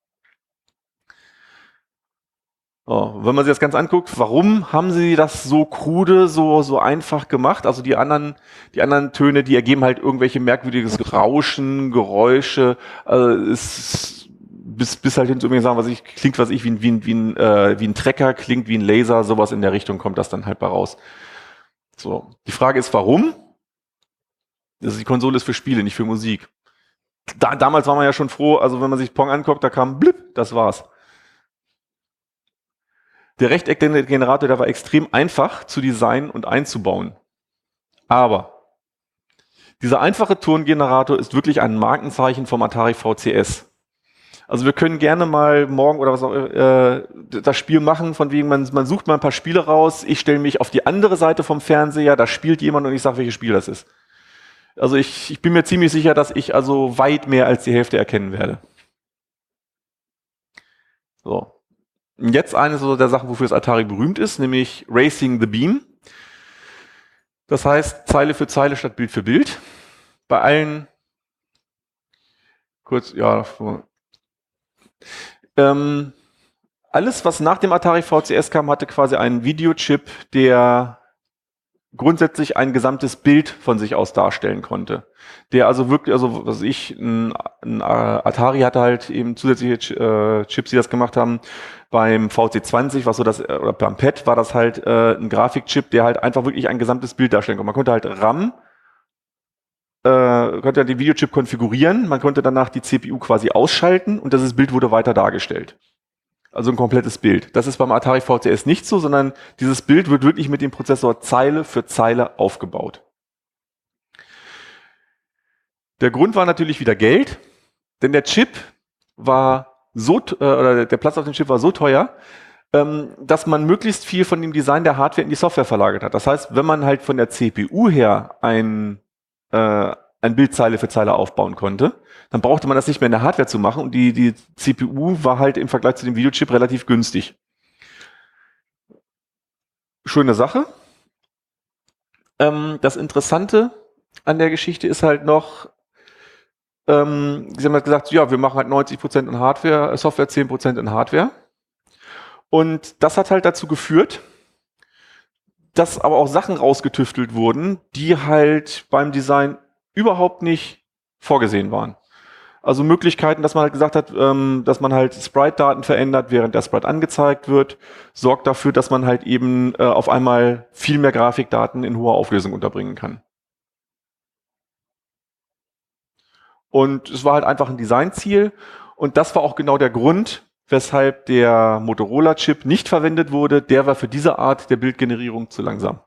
Speaker 1: Oh, wenn man sich das ganz anguckt, warum haben sie das so krude, so, so einfach gemacht? Also die anderen, die anderen Töne, die ergeben halt irgendwelche merkwürdiges Rauschen, Geräusche, äh, ist, bis, bis halt hin zu mir sagen, was ich, klingt was ich, wie ein, wie ein, wie ein, äh, wie ein Trecker, klingt wie ein Laser, sowas in der Richtung kommt das dann halt bei raus. So. Die Frage ist, warum? Also die Konsole ist für Spiele, nicht für Musik. Da, damals war man ja schon froh, also wenn man sich Pong anguckt, da kam blip, das war's. Der Rechteckgenerator, der war extrem einfach zu designen und einzubauen. Aber dieser einfache Tongenerator ist wirklich ein Markenzeichen vom Atari V C S. Also wir können gerne mal morgen oder was auch äh, das Spiel machen, von wegen, man, man sucht mal ein paar Spiele raus, ich stelle mich auf die andere Seite vom Fernseher, da spielt jemand und ich sage, welches Spiel das ist. Also ich, ich bin mir ziemlich sicher, dass ich also weit mehr als die Hälfte erkennen werde. So. Jetzt eine so der Sachen, wofür das Atari berühmt ist, nämlich Racing the Beam. Das heißt, Zeile für Zeile statt Bild für Bild. Bei allen, kurz, ja, ähm, alles, was nach dem Atari V C S kam, hatte quasi einen Videochip, der grundsätzlich ein gesamtes Bild von sich aus darstellen konnte. Der also wirklich, also was ich, ein, ein Atari hatte halt eben zusätzliche äh, Chips, die das gemacht haben. Beim V C zwanzig, was so das, oder beim P E T war das halt äh, ein Grafikchip, der halt einfach wirklich ein gesamtes Bild darstellen konnte. Man konnte halt RAM, äh, konnte den Videochip konfigurieren, man konnte danach die C P U quasi ausschalten und das Bild wurde weiter dargestellt. Also ein komplettes Bild. Das ist beim Atari V C S nicht so, sondern dieses Bild wird wirklich mit dem Prozessor Zeile für Zeile aufgebaut. Der Grund war natürlich wieder Geld, denn der Chip war so, äh, oder der Platz auf dem Chip war so teuer, ähm, dass man möglichst viel von dem Design der Hardware in die Software verlagert hat. Das heißt, wenn man halt von der C P U her ein, äh, ein Bild Zeile für Zeile aufbauen konnte, dann brauchte man das nicht mehr in der Hardware zu machen und die, die C P U war halt im Vergleich zu dem Videochip relativ günstig. Schöne Sache. Ähm, das Interessante an der Geschichte ist halt noch, ähm, sie haben halt gesagt, ja, wir machen halt neunzig Prozent in Hardware, Software zehn Prozent in Hardware. Und das hat halt dazu geführt, dass aber auch Sachen rausgetüftelt wurden, die halt beim Design überhaupt nicht vorgesehen waren. Also Möglichkeiten, dass man halt gesagt hat, ähm, dass man halt Sprite-Daten verändert, während der Sprite angezeigt wird, sorgt dafür, dass man halt eben äh, auf einmal viel mehr Grafikdaten in hoher Auflösung unterbringen kann. Und es war halt einfach ein Designziel und das war auch genau der Grund, weshalb der Motorola-Chip nicht verwendet wurde. Der war für diese Art der Bildgenerierung zu langsam.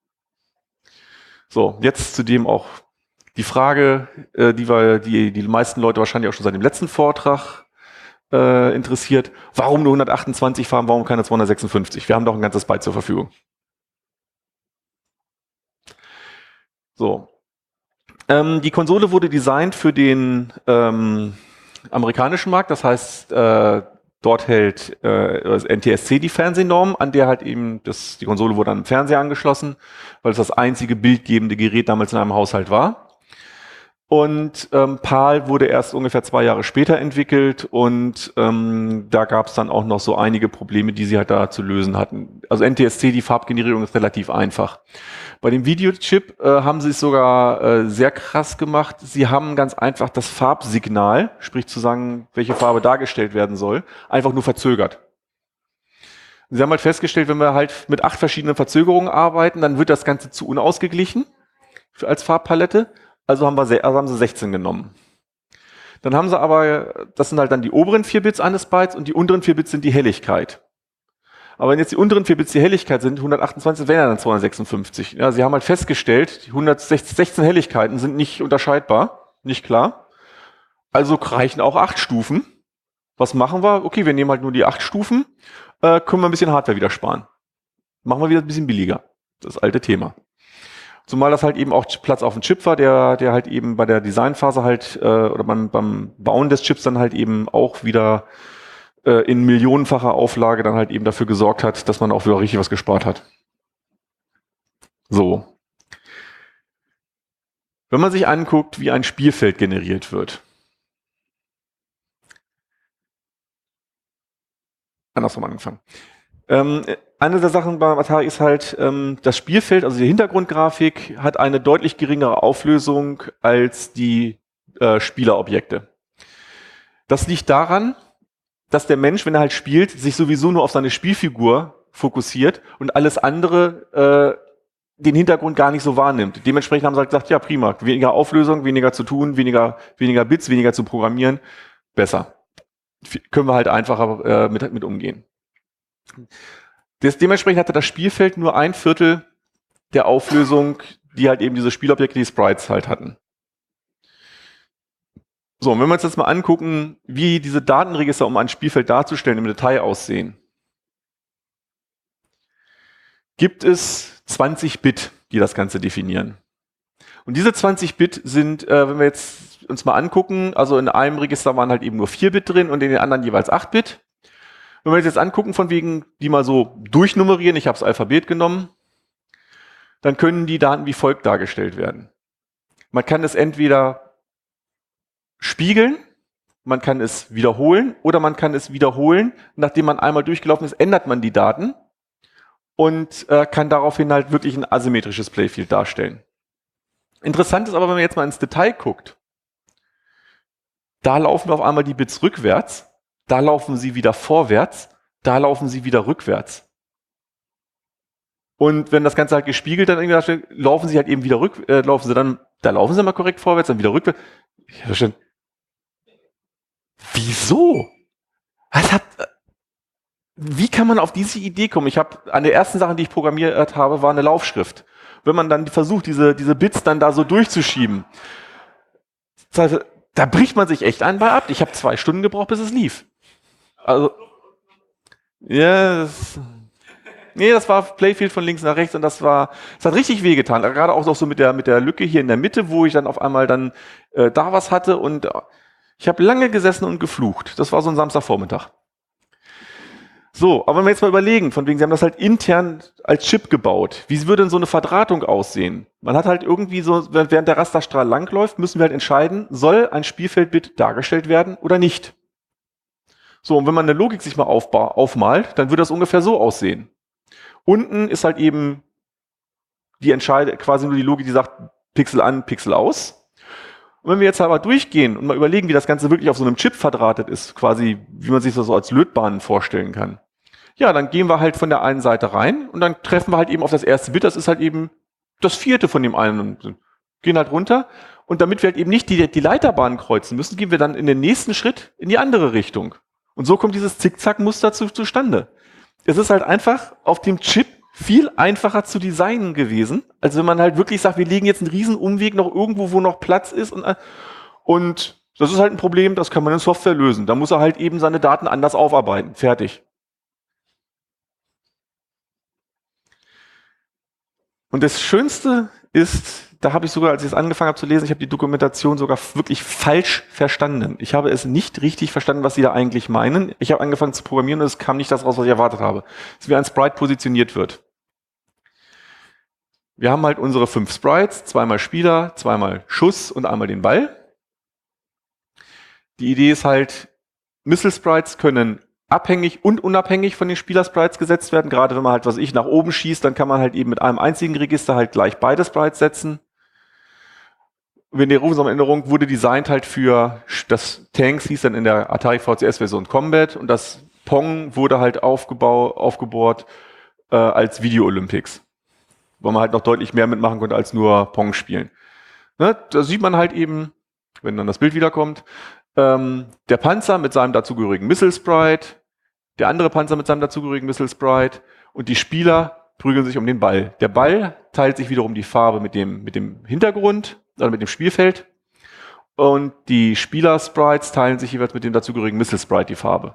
Speaker 1: So, jetzt zudem auch die Frage, äh, die, wir, die die meisten Leute wahrscheinlich auch schon seit dem letzten Vortrag äh, interessiert. Warum nur hundertachtundzwanzig Farben, warum keine zweihundertsechsundfünfzig? Wir haben doch ein ganzes Byte zur Verfügung. So. Ähm, die Konsole wurde designt für den ähm, amerikanischen Markt, das heißt, äh, dort hält äh, das N T S C die Fernsehnorm, an der halt eben das, die Konsole wurde an den Fernseher angeschlossen, weil es das einzige bildgebende Gerät damals in einem Haushalt war. Und ähm, PAL wurde erst ungefähr zwei Jahre später entwickelt und ähm, da gab es dann auch noch so einige Probleme, die sie halt da zu lösen hatten. Also N T S C, die Farbgenerierung ist relativ einfach. Bei dem Videochip äh, haben sie es sogar äh, sehr krass gemacht. Sie haben ganz einfach das Farbsignal, sprich zu sagen, welche Farbe dargestellt werden soll, einfach nur verzögert. Sie haben halt festgestellt, wenn wir halt mit acht verschiedenen Verzögerungen arbeiten, dann wird das Ganze zu unausgeglichen als Farbpalette. Also haben, wir, also haben sie sechzehn genommen. Dann haben sie aber, das sind halt dann die oberen vier Bits eines Bytes und die unteren vier Bits sind die Helligkeit. Aber wenn jetzt die unteren vier Bits die Helligkeit sind, hundertachtundzwanzig wären ja dann zweihundertsechsundfünfzig. Ja, sie haben halt festgestellt, die hundertsechzehn Helligkeiten sind nicht unterscheidbar, nicht klar. Also reichen auch acht Stufen. Was machen wir? Okay, wir nehmen halt nur die acht Stufen, äh, können wir ein bisschen Hardware wieder sparen. Machen wir wieder ein bisschen billiger. Das alte Thema. Zumal das halt eben auch Platz auf dem Chip war, der, der halt eben bei der Designphase halt, äh, oder beim, beim Bauen des Chips dann halt eben auch wieder äh, in millionenfacher Auflage dann halt eben dafür gesorgt hat, dass man auch wieder richtig was gespart hat. So. Wenn man sich anguckt, wie ein Spielfeld generiert wird. Andersrum angefangen. Ähm, eine der Sachen bei Atari ist halt, ähm, das Spielfeld, also die Hintergrundgrafik, hat eine deutlich geringere Auflösung als die äh, Spielerobjekte. Das liegt daran, dass der Mensch, wenn er halt spielt, sich sowieso nur auf seine Spielfigur fokussiert und alles andere äh, den Hintergrund gar nicht so wahrnimmt. Dementsprechend haben sie halt gesagt, ja prima, weniger Auflösung, weniger zu tun, weniger, weniger Bits, weniger zu programmieren, besser. Können wir halt einfacher äh, mit, mit umgehen. Das, dementsprechend hatte das Spielfeld nur ein Viertel der Auflösung, die halt eben diese Spielobjekte, die Sprites halt hatten. So, und wenn wir uns jetzt mal angucken, wie diese Datenregister, um ein Spielfeld darzustellen, im Detail aussehen, gibt es zwanzig Bit, die das Ganze definieren. Und diese zwanzig Bit sind, äh, wenn wir jetzt uns mal angucken, also in einem Register waren halt eben nur vier Bit drin und in den anderen jeweils acht Bit. Wenn wir uns jetzt angucken, von wegen, die mal so durchnummerieren, ich habe das Alphabet genommen, dann können die Daten wie folgt dargestellt werden. Man kann es entweder spiegeln, man kann es wiederholen oder man kann es wiederholen. Nachdem man einmal durchgelaufen ist, ändert man die Daten und äh, kann daraufhin halt wirklich ein asymmetrisches Playfield darstellen. Interessant ist aber, wenn man jetzt mal ins Detail guckt, da laufen auf einmal die Bits rückwärts, da laufen sie wieder vorwärts, da laufen sie wieder rückwärts. Und wenn das Ganze halt gespiegelt dann irgendwie darstellt, laufen sie halt eben wieder rück, äh, laufen sie dann, da laufen sie mal korrekt vorwärts, dann wieder rückwärts. Ich verstehe. Wieso? Was hat, wie kann man auf diese Idee kommen? Ich habe, eine der ersten Sachen, die ich programmiert habe, war eine Laufschrift. Wenn man dann versucht, diese, diese Bits dann da so durchzuschieben, das heißt, da bricht man sich echt ein bei ab. Ich habe zwei Stunden gebraucht, bis es lief. Also, ja, das, nee, das war Playfield von links nach rechts und das war, das hat richtig wehgetan. Gerade auch so mit der, mit der Lücke hier in der Mitte, wo ich dann auf einmal dann äh, da was hatte und äh, ich habe lange gesessen und geflucht. Das war so ein Samstagvormittag. So, aber wenn wir jetzt mal überlegen, von wegen, sie haben das halt intern als Chip gebaut. Wie würde denn so eine Verdrahtung aussehen? Man hat halt irgendwie so, während der Rasterstrahl langläuft, müssen wir halt entscheiden, soll ein Spielfeldbit dargestellt werden oder nicht? So, und wenn man eine Logik sich mal aufba- aufmalt, dann würde das ungefähr so aussehen. Unten ist halt eben die Entscheide, quasi nur die Logik, die sagt, Pixel an, Pixel aus. Und wenn wir jetzt aber durchgehen und mal überlegen, wie das Ganze wirklich auf so einem Chip verdrahtet ist, quasi, wie man sich das so als Lötbahnen vorstellen kann. Ja, dann gehen wir halt von der einen Seite rein und dann treffen wir halt eben auf das erste Bit, das ist halt eben das vierte von dem einen und gehen halt runter. Und damit wir halt eben nicht die, die Leiterbahn kreuzen müssen, gehen wir dann in den nächsten Schritt in die andere Richtung. Und so kommt dieses Zickzack-Muster zu, zustande. Es ist halt einfach auf dem Chip viel einfacher zu designen gewesen, als wenn man halt wirklich sagt, wir legen jetzt einen riesen Umweg noch irgendwo, wo noch Platz ist. Und, und das ist halt ein Problem, das kann man in Software lösen. Da muss er halt eben seine Daten anders aufarbeiten. Fertig. Und das Schönste ist da habe ich sogar, als ich es angefangen habe zu lesen, ich habe die Dokumentation sogar wirklich falsch verstanden. Ich habe es nicht richtig verstanden, was sie da eigentlich meinen. Ich habe angefangen zu programmieren und es kam nicht das raus, was ich erwartet habe. Es ist wie ein Sprite positioniert wird. Wir haben halt unsere fünf Sprites, zweimal Spieler, zweimal Schuss und einmal den Ball. Die Idee ist halt, Missile-Sprites können abhängig und unabhängig von den Spieler-Sprites gesetzt werden. Gerade wenn man halt, was ich, nach oben schießt, dann kann man halt eben mit einem einzigen Register halt gleich beide Sprites setzen. Wenn die Erinnerung wurde designt halt für das Tanks, hieß dann in der Atari V C S-Version Combat und das Pong wurde halt aufgebaut, aufgebohrt äh, als Video Olympics, wo man halt noch deutlich mehr mitmachen konnte als nur Pong spielen. Ne? Da sieht man halt eben, wenn dann das Bild wiederkommt, ähm, der Panzer mit seinem dazugehörigen Missile Sprite, der andere Panzer mit seinem dazugehörigen Missile Sprite und die Spieler prügeln sich um den Ball. Der Ball teilt sich wiederum die Farbe mit dem, mit dem Hintergrund, also mit dem Spielfeld. Und die Spieler-Sprites teilen sich jeweils mit dem dazugehörigen Missile-Sprite die Farbe.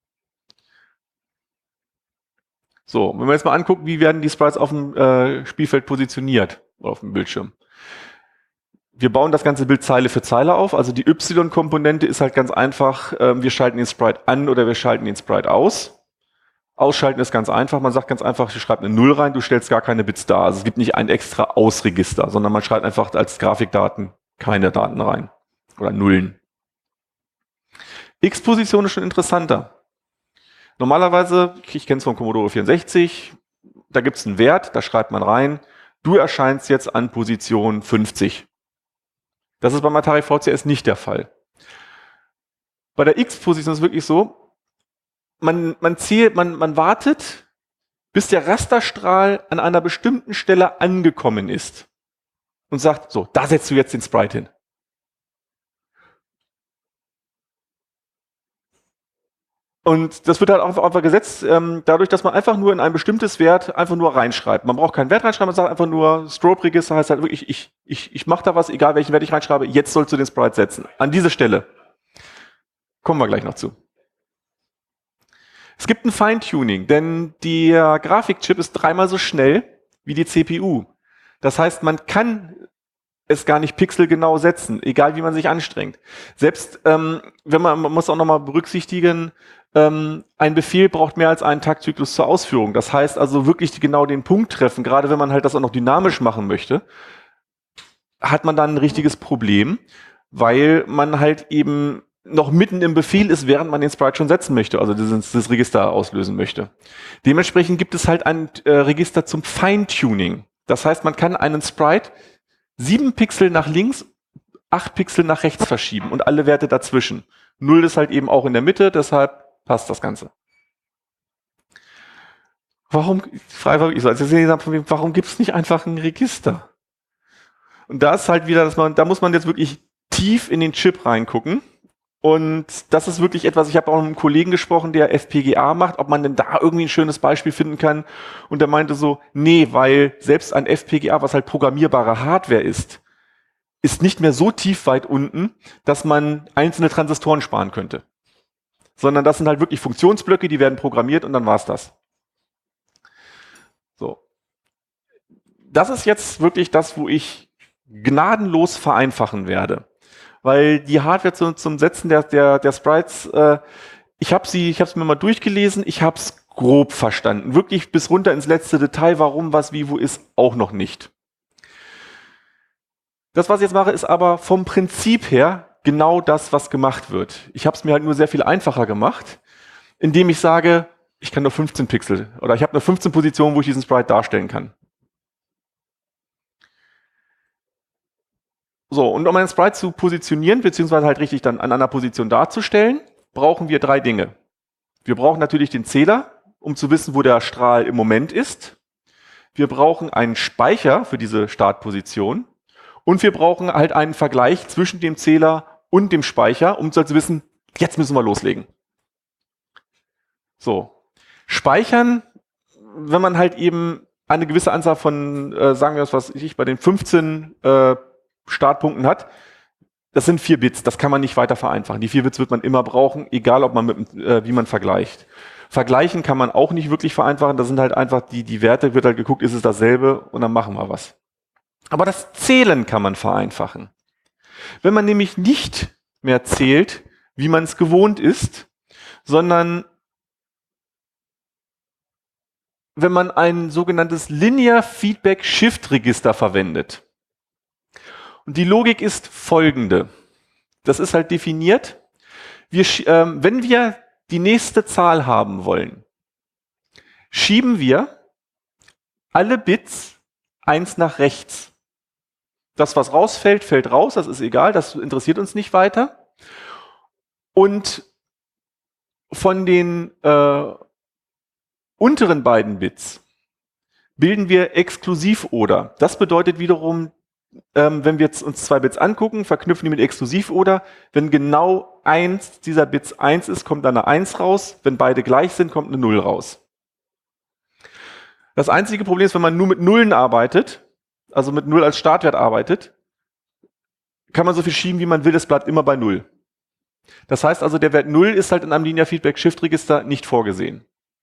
Speaker 1: So, wenn wir jetzt mal angucken, wie werden die Sprites auf dem äh, Spielfeld positioniert, auf dem Bildschirm. Wir bauen das ganze Bild Zeile für Zeile auf. Also die Y-Komponente ist halt ganz einfach, äh, wir schalten den Sprite an oder wir schalten den Sprite aus. Ausschalten ist ganz einfach. Man sagt ganz einfach, ich schreibe eine Null rein, du stellst gar keine Bits dar. Also es gibt nicht ein extra Ausregister, sondern man schreibt einfach als Grafikdaten keine Daten rein. Oder Nullen. X-Position ist schon interessanter. Normalerweise, ich kenne es vom Commodore vierundsechzig, da gibt es einen Wert, da schreibt man rein, du erscheinst jetzt an Position fünfzig. Das ist beim Atari V C S nicht der Fall. Bei der X-Position ist es wirklich so, man, man, zählt, man, man wartet, bis der Rasterstrahl an einer bestimmten Stelle angekommen ist und sagt, so, da setzt du jetzt den Sprite hin. Und das wird halt auch einfach gesetzt, ähm, dadurch, dass man einfach nur in ein bestimmtes Wert einfach nur reinschreibt. Man braucht keinen Wert reinschreiben, man sagt einfach nur, Strobe-Register heißt halt wirklich, ich, ich, ich mache da was, egal welchen Wert ich reinschreibe, jetzt sollst du den Sprite setzen. An diese Stelle. Kommen wir gleich noch zu. Es gibt ein Feintuning, denn der Grafikchip ist dreimal so schnell wie die C P U. Das heißt, man kann es gar nicht pixelgenau setzen, egal wie man sich anstrengt. Selbst ähm, wenn man, man muss auch nochmal berücksichtigen, ähm, ein Befehl braucht mehr als einen Taktzyklus zur Ausführung. Das heißt also wirklich genau den Punkt treffen, gerade wenn man halt das auch noch dynamisch machen möchte, hat man dann ein richtiges Problem, weil man halt eben noch mitten im Befehl ist, während man den Sprite schon setzen möchte, also das, das Register auslösen möchte. Dementsprechend gibt es halt ein äh, Register zum Feintuning. Das heißt, man kann einen Sprite sieben Pixel nach links, acht Pixel nach rechts verschieben und alle Werte dazwischen. Null ist halt eben auch in der Mitte, deshalb passt das Ganze. Warum, frei war ich so, als ich gesagt habe, warum gibt es nicht einfach ein Register? Und da ist halt wieder, dass man, da muss man jetzt wirklich tief in den Chip reingucken. Und das ist wirklich etwas, ich habe auch mit einem Kollegen gesprochen, der F P G A macht, ob man denn da irgendwie ein schönes Beispiel finden kann. Und der meinte so, nee, weil selbst ein F P G A, was halt programmierbare Hardware ist, ist nicht mehr so tief weit unten, dass man einzelne Transistoren sparen könnte. Sondern das sind halt wirklich Funktionsblöcke, die werden programmiert und dann war's das. So. Das ist jetzt wirklich das, wo ich gnadenlos vereinfachen werde. Weil die Hardware zu, zum Setzen der, der, der Sprites, äh, ich habe sie, ich habe es mir mal durchgelesen, ich habe es grob verstanden. Wirklich bis runter ins letzte Detail, warum, was, wie, wo ist, auch noch nicht. Das, was ich jetzt mache, ist aber vom Prinzip her genau das, was gemacht wird. Ich habe es mir halt nur sehr viel einfacher gemacht, indem ich sage, ich kann nur fünfzehn Pixel oder ich habe nur fünfzehn Positionen, wo ich diesen Sprite darstellen kann. So, und um einen Sprite zu positionieren, beziehungsweise halt richtig dann an einer Position darzustellen, brauchen wir drei Dinge. Wir brauchen natürlich den Zähler, um zu wissen, wo der Strahl im Moment ist. Wir brauchen einen Speicher für diese Startposition. Und wir brauchen halt einen Vergleich zwischen dem Zähler und dem Speicher, um zu wissen, jetzt müssen wir loslegen. So. Speichern, wenn man halt eben eine gewisse Anzahl von, äh, sagen wir das, was ich bei den fünfzehn äh, Startpunkten hat, das sind vier Bits, das kann man nicht weiter vereinfachen. Die vier Bits wird man immer brauchen, egal ob man mit, äh, wie man vergleicht. Vergleichen kann man auch nicht wirklich vereinfachen, das sind halt einfach die, die Werte, wird halt geguckt, ist es dasselbe und dann machen wir was. Aber das Zählen kann man vereinfachen. Wenn man nämlich nicht mehr zählt, wie man es gewohnt ist, sondern wenn man ein sogenanntes Linear Feedback Shift Register verwendet. Und die Logik ist folgende. Das ist halt definiert. Wir, ähm, wenn wir die nächste Zahl haben wollen, schieben wir alle Bits eins nach rechts. Das, was rausfällt, fällt raus, das ist egal, das interessiert uns nicht weiter. Und von den äh, unteren beiden Bits bilden wir Exklusiv-Oder. Das bedeutet wiederum, ähm, wenn wir jetzt uns zwei Bits angucken, verknüpfen die mit Exklusiv-Oder. Wenn genau eins dieser Bits eins ist, kommt dann eine eins raus. Wenn beide gleich sind, kommt eine null raus. Das einzige Problem ist, wenn man nur mit Nullen arbeitet, also mit null als Startwert arbeitet, kann man so viel schieben, wie man will, es bleibt immer bei null. Das heißt also, der Wert null ist halt in einem Linear Feedback Shift Register nicht vorgesehen.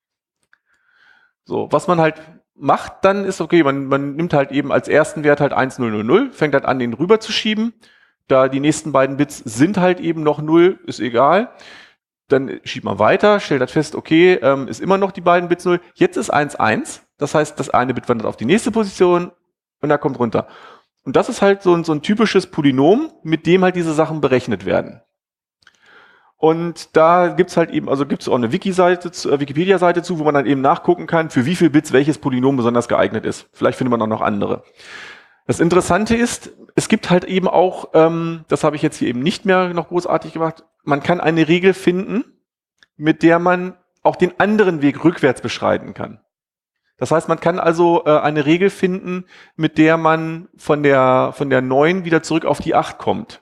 Speaker 1: So, was man halt macht dann ist, okay, man, man nimmt halt eben als ersten Wert halt eins null null null, fängt halt an, den rüber zu schieben. Da die nächsten beiden Bits sind halt eben noch null, ist egal. Dann schiebt man weiter, stellt halt fest, okay, ähm, ist immer noch die beiden Bits null. Jetzt ist eins eins, das heißt, das eine Bit wandert auf die nächste Position und da kommt runter. Und das ist halt so ein, so ein typisches Polynom, mit dem halt diese Sachen berechnet werden. Und da gibt's halt eben, also gibt's auch eine Wiki-Seite, äh, Wikipedia-Seite zu, wo man dann eben nachgucken kann, für wie viel Bits welches Polynom besonders geeignet ist. Vielleicht findet man auch noch andere. Das Interessante ist, es gibt halt eben auch, ähm, das habe ich jetzt hier eben nicht mehr noch großartig gemacht, man kann eine Regel finden, mit der man auch den anderen Weg rückwärts beschreiten kann. Das heißt, man kann also äh, eine Regel finden, mit der man von der, von der neun wieder zurück auf die acht kommt.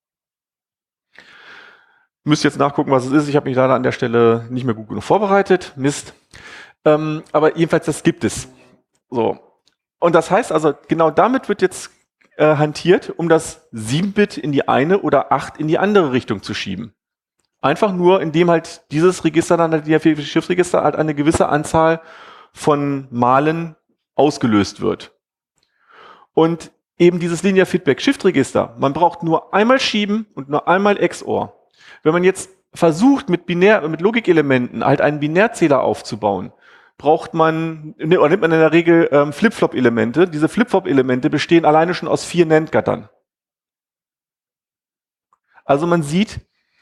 Speaker 1: Müsst jetzt nachgucken, was es ist. Ich habe mich leider an der Stelle nicht mehr gut genug vorbereitet. Mist. Ähm, aber jedenfalls, das gibt es. So. Und das heißt also, genau damit wird jetzt äh, hantiert, um das sieben Bit in die eine oder acht in die andere Richtung zu schieben. Einfach nur, indem halt dieses Register dann, halt, die Shift-Register, halt eine gewisse Anzahl von Malen ausgelöst wird. Und eben dieses Linear Feedback Shift Register, man braucht nur einmal schieben und nur einmal X O R. Wenn man jetzt versucht, mit Binär, mit Logikelementen halt einen Binärzähler aufzubauen, braucht man, oder nimmt man in der Regel ähm, Flip-Flop-Elemente. Diese Flip-Flop-Elemente bestehen alleine schon aus vier NAND-Gattern. Also man sieht,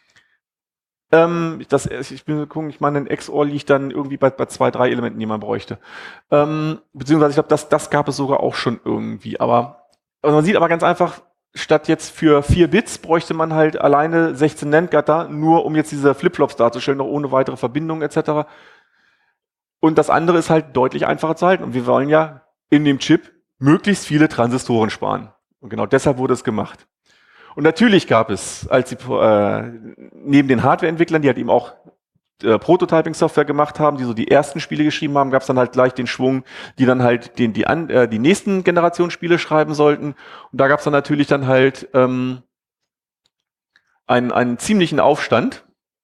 Speaker 1: ähm, das, ich bin gucken, ich meine, ein X O R liegt dann irgendwie bei, bei zwei, drei Elementen, die man bräuchte. Ähm, beziehungsweise ich glaube, das, das gab es sogar auch schon irgendwie. Aber also man sieht aber ganz einfach, statt jetzt für vier Bits bräuchte man halt alleine sechzehn NAND-Gatter, nur um jetzt diese Flip-Flops darzustellen, noch ohne weitere Verbindungen et cetera. Und das andere ist halt deutlich einfacher zu halten. Und wir wollen ja in dem Chip möglichst viele Transistoren sparen. Und genau deshalb wurde es gemacht. Und natürlich gab es, als sie äh, neben den Hardware-Entwicklern, die halt eben auch äh, Prototyping-Software gemacht haben, die so die ersten Spiele geschrieben haben, gab es dann halt gleich den Schwung, die dann halt den, die, an, äh, die nächsten Generationen Spiele schreiben sollten. Und da gab es dann natürlich dann halt ähm, einen, einen ziemlichen Aufstand.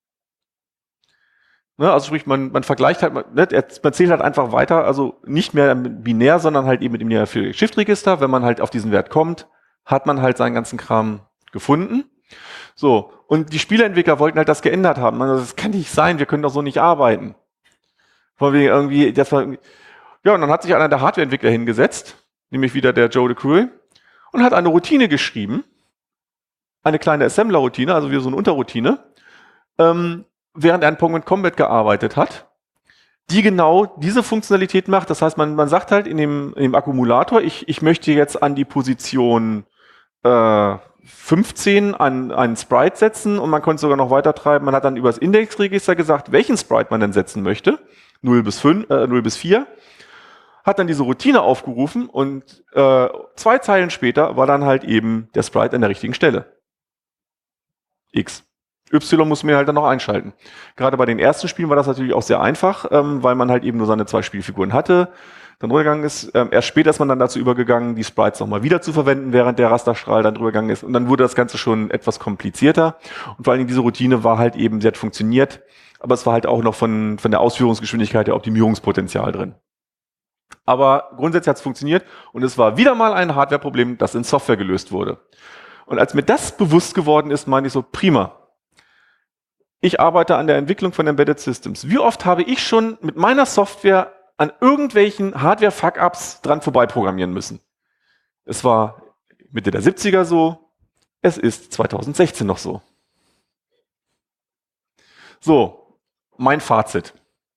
Speaker 1: Ne, also sprich, man, man vergleicht halt, man, ne, man zählt halt einfach weiter, also nicht mehr binär, sondern halt eben mit dem Linear Shift Register. Wenn man halt auf diesen Wert kommt, hat man halt seinen ganzen Kram gefunden. So, und die Spieleentwickler wollten halt das geändert haben. Also, das kann nicht sein, wir können doch so nicht arbeiten. Von wegen irgendwie, das war irgendwie, ja, und dann hat sich einer der Hardwareentwickler hingesetzt, nämlich wieder der Joe DeCruy, und hat eine Routine geschrieben, eine kleine Assembler-Routine, also wie so eine Unterroutine, ähm, während er an Pong and Combat gearbeitet hat, die genau diese Funktionalität macht. Das heißt, man, man sagt halt in dem, in dem Akkumulator, ich, ich möchte jetzt an die Position äh, fünfzehn an einen Sprite setzen und man konnte sogar noch weiter treiben. Man hat dann über das Indexregister gesagt, welchen Sprite man denn setzen möchte. null bis fünf, äh, null bis vier. Hat dann diese Routine aufgerufen und äh, zwei Zeilen später war dann halt eben der Sprite an der richtigen Stelle. X. Y muss man halt dann noch einschalten. Gerade bei den ersten Spielen war das natürlich auch sehr einfach, ähm, weil man halt eben nur seine zwei Spielfiguren hatte. Dann rübergegangen ist, ähm, erst später ist man dann dazu übergegangen, die Sprites nochmal wieder zu verwenden, während der Rasterstrahl dann drüber gegangen ist. Und dann wurde das Ganze schon etwas komplizierter. Und vor allen Dingen diese Routine war halt eben, sie hat funktioniert, aber es war halt auch noch von, von der Ausführungsgeschwindigkeit der Optimierungspotenzial drin. Aber grundsätzlich hat es funktioniert und es war wieder mal ein Hardware-Problem, das in Software gelöst wurde. Und als mir das bewusst geworden ist, meine ich so, prima. Ich arbeite an der Entwicklung von Embedded Systems. Wie oft habe ich schon mit meiner Software an irgendwelchen Hardware-Fuck-Ups dran vorbei programmieren müssen? Es war Mitte der siebziger so, es ist zweitausendsechzehn noch so. So, mein Fazit.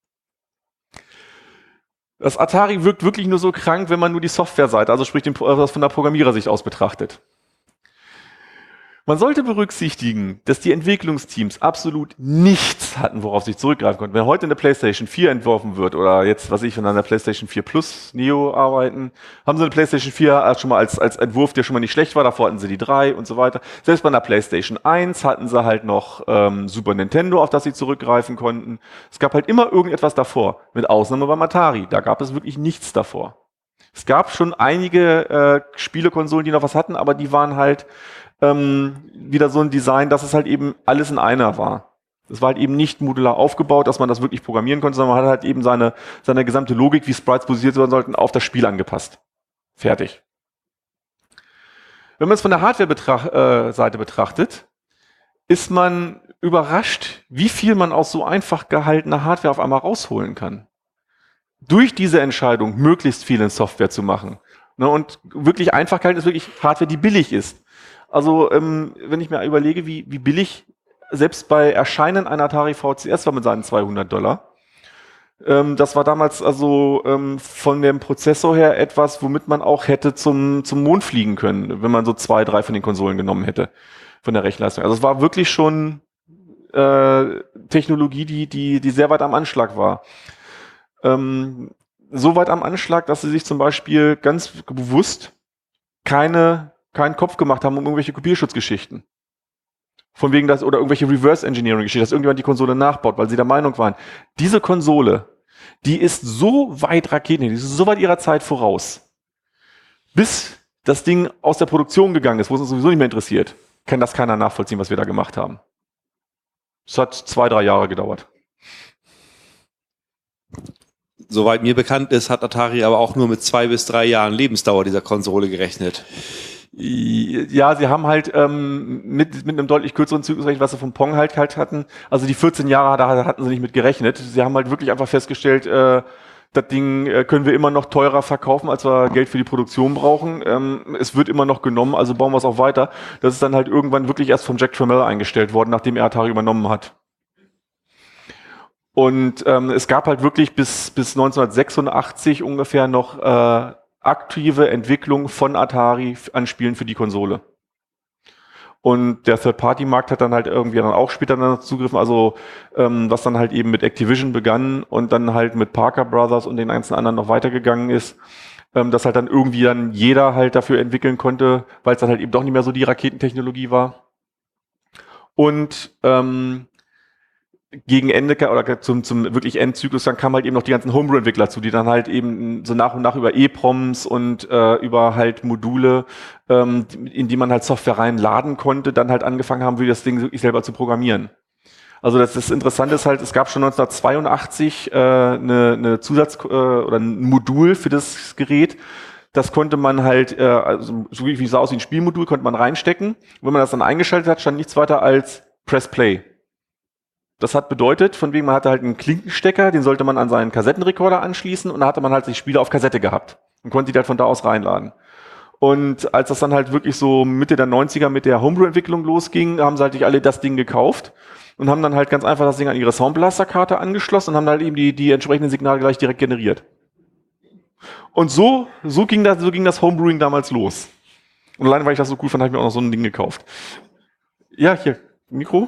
Speaker 1: Das Atari wirkt wirklich nur so krank, wenn man nur die Softwareseite, also sprich den, das von der Programmierersicht aus betrachtet. Man sollte berücksichtigen, dass die Entwicklungsteams absolut nichts hatten, worauf sie zurückgreifen konnten. Wenn heute eine PlayStation vier entworfen wird oder jetzt, was ich, wenn an der PlayStation vier Plus Neo arbeiten, haben sie eine PlayStation vier schon mal als, als Entwurf, der schon mal nicht schlecht war, davor hatten sie die drei und so weiter. Selbst bei einer PlayStation eins hatten sie halt noch ähm, Super Nintendo, auf das sie zurückgreifen konnten. Es gab halt immer irgendetwas davor, mit Ausnahme beim Atari. Da gab es wirklich nichts davor. Es gab schon einige äh, Spielekonsolen, die noch was hatten, aber die waren halt Ähm, wieder so ein Design, dass es halt eben alles in einer war. Es war halt eben nicht modular aufgebaut, dass man das wirklich programmieren konnte, sondern man hat halt eben seine, seine gesamte Logik, wie Sprites positioniert werden sollten, auf das Spiel angepasst. Fertig. Wenn man es von der Hardware-Seite betrachtet, ist man überrascht, wie viel man aus so einfach gehaltener Hardware auf einmal rausholen kann. Durch diese Entscheidung, möglichst viel in Software zu machen. Ne, und wirklich einfach gehalten ist wirklich Hardware, die billig ist. Also, ähm, wenn ich mir überlege, wie, wie billig selbst bei Erscheinen ein Atari V C S war mit seinen zweihundert Dollar. Ähm, das war damals also ähm, von dem Prozessor her etwas, womit man auch hätte zum, zum Mond fliegen können, wenn man so zwei, drei von den Konsolen genommen hätte, von der Rechenleistung. Also es war wirklich schon äh, Technologie, die, die, die sehr weit am Anschlag war. Ähm, so weit am Anschlag, dass sie sich zum Beispiel ganz bewusst keine keinen Kopf gemacht haben um irgendwelche Kopierschutzgeschichten. Von wegen das, oder irgendwelche Reverse-Engineering-Geschichten, dass irgendjemand die Konsole nachbaut, weil sie der Meinung waren, diese Konsole, die ist so weit Raketen, die ist so weit ihrer Zeit voraus. Bis das Ding aus der Produktion gegangen ist, wo es uns sowieso nicht mehr interessiert, kann das keiner nachvollziehen, was wir da gemacht haben. Es hat zwei, drei Jahre gedauert.
Speaker 3: Soweit mir bekannt ist, hat Atari aber auch nur mit zwei bis drei Jahren Lebensdauer dieser Konsole gerechnet.
Speaker 1: Ja, sie haben halt ähm, mit, mit einem deutlich kürzeren Zyklusrecht, was sie vom Pong halt, halt hatten. Also die vierzehn Jahre, da hatten sie nicht mit gerechnet. Sie haben halt wirklich einfach festgestellt, äh, das Ding äh, können wir immer noch teurer verkaufen, als wir Geld für die Produktion brauchen. Ähm, es wird immer noch genommen, also bauen wir es auch weiter. Das ist dann halt irgendwann wirklich erst von Jack Tramiel eingestellt worden, nachdem er Atari übernommen hat. Und ähm, es gab halt wirklich bis, bis neunzehnhundertsechsundachtzig ungefähr noch äh, aktive Entwicklung von Atari an Spielen für die Konsole. Und der Third-Party-Markt hat dann halt irgendwie dann auch später dann zugegriffen, also ähm, was dann halt eben mit Activision begann und dann halt mit Parker Brothers und den ganzen anderen noch weitergegangen ist, ähm, dass halt dann irgendwie dann jeder halt dafür entwickeln konnte, weil es dann halt eben doch nicht mehr so die Raketentechnologie war. Und ähm, gegen Ende oder zum, zum wirklich Endzyklus, dann kamen halt eben noch die ganzen Homebrew-Entwickler zu, die dann halt eben so nach und nach über EEPROMs und äh, über halt Module, ähm, in die man halt Software reinladen konnte, dann halt angefangen haben, wie das Ding wirklich selber zu programmieren. Also das, das Interessante ist halt, es gab schon neunzehnhundertzweiundachtzig äh, eine, eine Zusatz- äh, oder ein Modul für das Gerät. Das konnte man halt, äh, also so wie es sah aus wie ein Spielmodul, konnte man reinstecken. Und wenn man das dann eingeschaltet hat, stand nichts weiter als Press Play. Das hat bedeutet, von wegen, man hatte halt einen Klinkenstecker, den sollte man an seinen Kassettenrekorder anschließen und da hatte man halt die Spiele auf Kassette gehabt und konnte die dann von da aus reinladen. Und als das dann halt wirklich so Mitte der neunziger mit der Homebrew-Entwicklung losging, haben sie halt nicht alle das Ding gekauft und haben dann halt ganz einfach das Ding an ihre Soundblaster-Karte angeschlossen und haben halt eben die, die entsprechenden Signale gleich direkt generiert. Und so, so ging das, so ging das Homebrewing damals los. Und allein, weil ich das so cool fand, habe ich mir auch noch so ein Ding gekauft. Ja, hier, Mikro.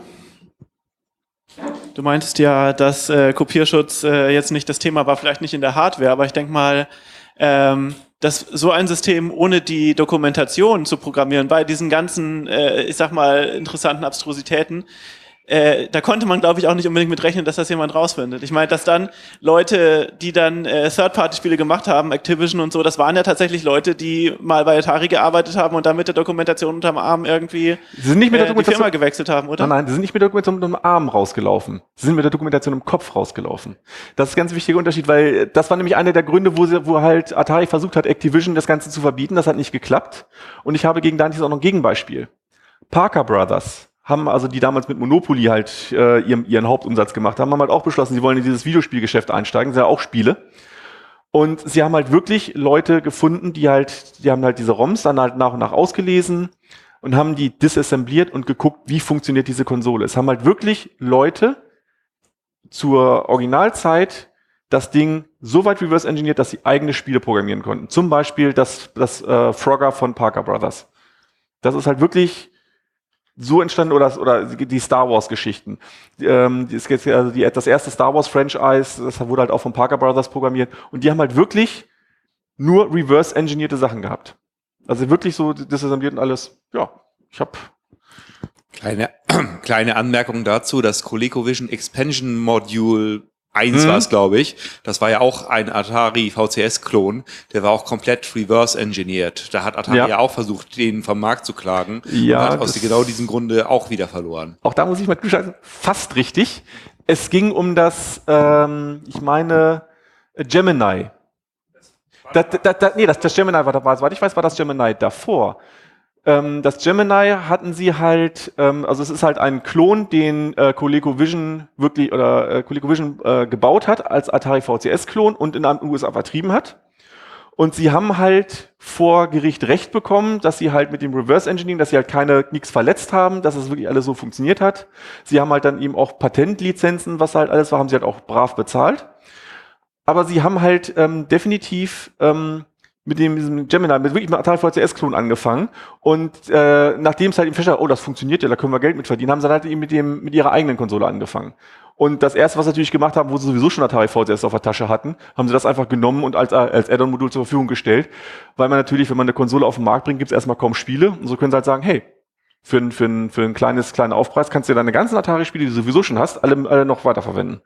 Speaker 2: Du meintest ja, dass äh, Kopierschutz äh, jetzt nicht das Thema war, vielleicht nicht in der Hardware, aber ich denke mal, ähm, dass so ein System ohne die Dokumentation zu programmieren, bei diesen ganzen, äh, ich sag mal, interessanten Abstrusitäten, äh, da konnte man, glaube ich, auch nicht unbedingt mit rechnen, dass das jemand rausfindet. Ich meine, dass dann Leute, die dann äh, Third-Party-Spiele gemacht haben, Activision und so, das waren ja tatsächlich Leute, die mal bei Atari gearbeitet haben und dann mit der Dokumentation unterm Arm irgendwie
Speaker 1: Sie sind nicht mit der
Speaker 2: äh, die
Speaker 1: Dokumentation,
Speaker 2: Firma gewechselt haben, oder?
Speaker 1: Nein, nein, sie sind nicht mit der Dokumentation mit dem Arm rausgelaufen. Sie sind mit der Dokumentation im Kopf rausgelaufen. Das ist ein ganz wichtiger Unterschied, weil das war nämlich einer der Gründe, wo, sie, wo halt Atari versucht hat, Activision das Ganze zu verbieten. Das hat nicht geklappt. Und ich habe gegen Dantes auch noch ein Gegenbeispiel. Parker Brothers haben also, die damals mit Monopoly halt äh, ihren, ihren Hauptumsatz gemacht haben, haben halt auch beschlossen, sie wollen in dieses Videospielgeschäft einsteigen. Das sind ja auch Spiele. Und sie haben halt wirklich Leute gefunden, die halt, die haben halt diese ROMs dann halt nach und nach ausgelesen und haben die disassembliert und geguckt, wie funktioniert diese Konsole. Es haben halt wirklich Leute zur Originalzeit das Ding so weit reverse engineert, dass sie eigene Spiele programmieren konnten. Zum Beispiel das, das äh, Frogger von Parker Brothers. Das ist halt wirklich so entstanden, oder, oder die Star Wars Geschichten. Ähm, das, also die, das erste Star Wars Franchise, das wurde halt auch von Parker Brothers programmiert. Und die haben halt wirklich nur reverse engineerte Sachen gehabt. Also wirklich so disassembliert und alles. Ja, ich habe
Speaker 3: Kleine, kleine Anmerkung dazu, das ColecoVision Expansion Module eins mhm. war es, glaube ich. Das war ja auch ein Atari V C S-Klon. Der war auch komplett reverse engineert. Da hat Atari ja, ja auch versucht, den vom Markt zu klagen.
Speaker 1: Ja,
Speaker 3: und hat aus genau diesem Grunde auch wieder verloren.
Speaker 1: Auch da muss ich mal sagen, fast richtig. Es ging um das, ähm, ich meine, Gemini. Das, das, das, nee, das, das Gemini war da, soweit ich weiß, war das Gemini davor. Ähm, das Gemini hatten sie halt, ähm, also es ist halt ein Klon, den äh, ColecoVision wirklich oder äh, ColecoVision äh, gebaut hat als Atari V C S-Klon und in den U S A vertrieben hat. Und sie haben halt vor Gericht Recht bekommen, dass sie halt mit dem Reverse Engineering, dass sie halt keine nichts verletzt haben, dass es wirklich alles so funktioniert hat. Sie haben halt dann eben auch Patentlizenzen, was halt alles war, haben sie halt auch brav bezahlt. Aber sie haben halt ähm, definitiv ähm, mit dem diesem Gemini, mit wirklich mit Atari V C S-Klon angefangen. Und äh, nachdem es halt eben feststellt, oh, das funktioniert ja, da können wir Geld mit verdienen, haben sie dann halt eben mit dem mit ihrer eigenen Konsole angefangen. Und das erste, was sie natürlich gemacht haben, wo sie sowieso schon Atari V C S auf der Tasche hatten, haben sie das einfach genommen und als, als Add-on-Modul zur Verfügung gestellt. Weil man natürlich, wenn man eine Konsole auf den Markt bringt, gibt es erstmal kaum Spiele. Und so können sie halt sagen, hey, für ein, für ein, für ein kleines, kleinen Aufpreis kannst du deine ganzen Atari-Spiele, die du sowieso schon hast, alle, alle noch weiterverwenden.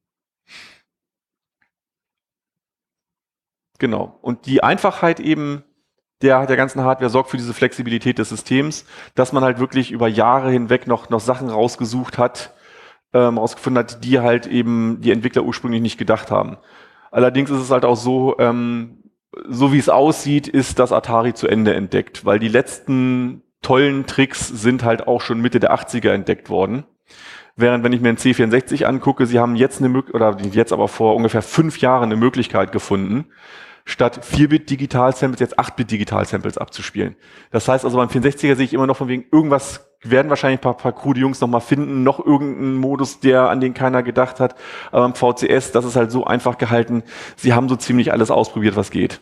Speaker 1: Genau. Und die Einfachheit eben der, der ganzen Hardware sorgt für diese Flexibilität des Systems, dass man halt wirklich über Jahre hinweg noch, noch Sachen rausgesucht hat, ähm, rausgefunden hat, die halt eben die Entwickler ursprünglich nicht gedacht haben. Allerdings ist es halt auch so, ähm, so wie es aussieht, ist das Atari zu Ende entdeckt, weil die letzten tollen Tricks sind halt auch schon Mitte der achtziger entdeckt worden. Während, wenn ich mir einen C vierundsechzig angucke, sie haben jetzt eine Möglichkeit, oder jetzt aber vor ungefähr fünf Jahren eine Möglichkeit gefunden, statt vier Bit Digital-Samples jetzt acht Bit Digital-Samples abzuspielen. Das heißt also, beim vierundsechziger sehe ich immer noch von wegen, irgendwas werden wahrscheinlich ein paar, paar krude Jungs noch mal finden, noch irgendeinen Modus, der an den keiner gedacht hat. Aber im V C S, das ist halt so einfach gehalten, sie haben so ziemlich alles ausprobiert, was geht.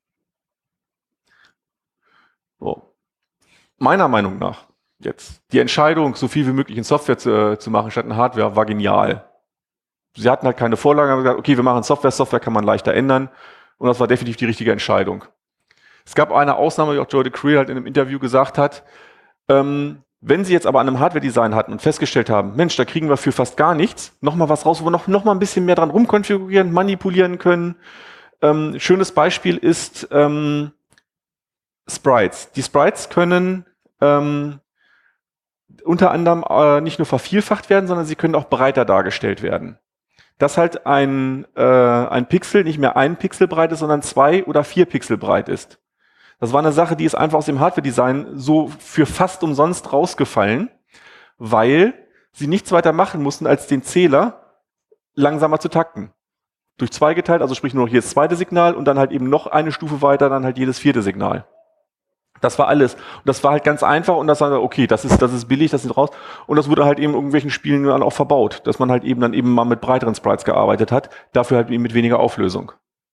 Speaker 1: So. Meiner Meinung nach jetzt, die Entscheidung, so viel wie möglich in Software zu, äh, zu machen, statt in Hardware, war genial. Sie hatten halt keine Vorlage, haben gesagt, okay, wir machen Software, Software kann man leichter ändern. Und das war definitiv die richtige Entscheidung. Es gab eine Ausnahme, die auch Joe DeCree halt in einem Interview gesagt hat, ähm, wenn Sie jetzt aber an einem Hardware-Design hatten und festgestellt haben, Mensch, da kriegen wir für fast gar nichts, nochmal was raus, wo wir noch, noch mal ein bisschen mehr dran rumkonfigurieren, manipulieren können. Ähm, schönes Beispiel ist ähm, Sprites. Die Sprites können ähm, unter anderem äh, nicht nur vervielfacht werden, sondern sie können auch breiter dargestellt werden. Dass halt ein, äh, ein Pixel nicht mehr ein Pixel breit ist, sondern zwei oder vier Pixel breit ist. Das war eine Sache, die ist einfach aus dem Hardware-Design so für fast umsonst rausgefallen, weil sie nichts weiter machen mussten, als den Zähler langsamer zu takten. Durch zwei geteilt, also sprich nur noch jedes zweite Signal und dann halt eben noch eine Stufe weiter, dann halt jedes vierte Signal. Das war alles. Und das war halt ganz einfach und das war, okay, das ist, das ist billig, das ist raus. Und das wurde halt eben in irgendwelchen Spielen dann auch verbaut, dass man halt eben dann eben mal mit breiteren Sprites gearbeitet hat, dafür halt eben mit weniger Auflösung.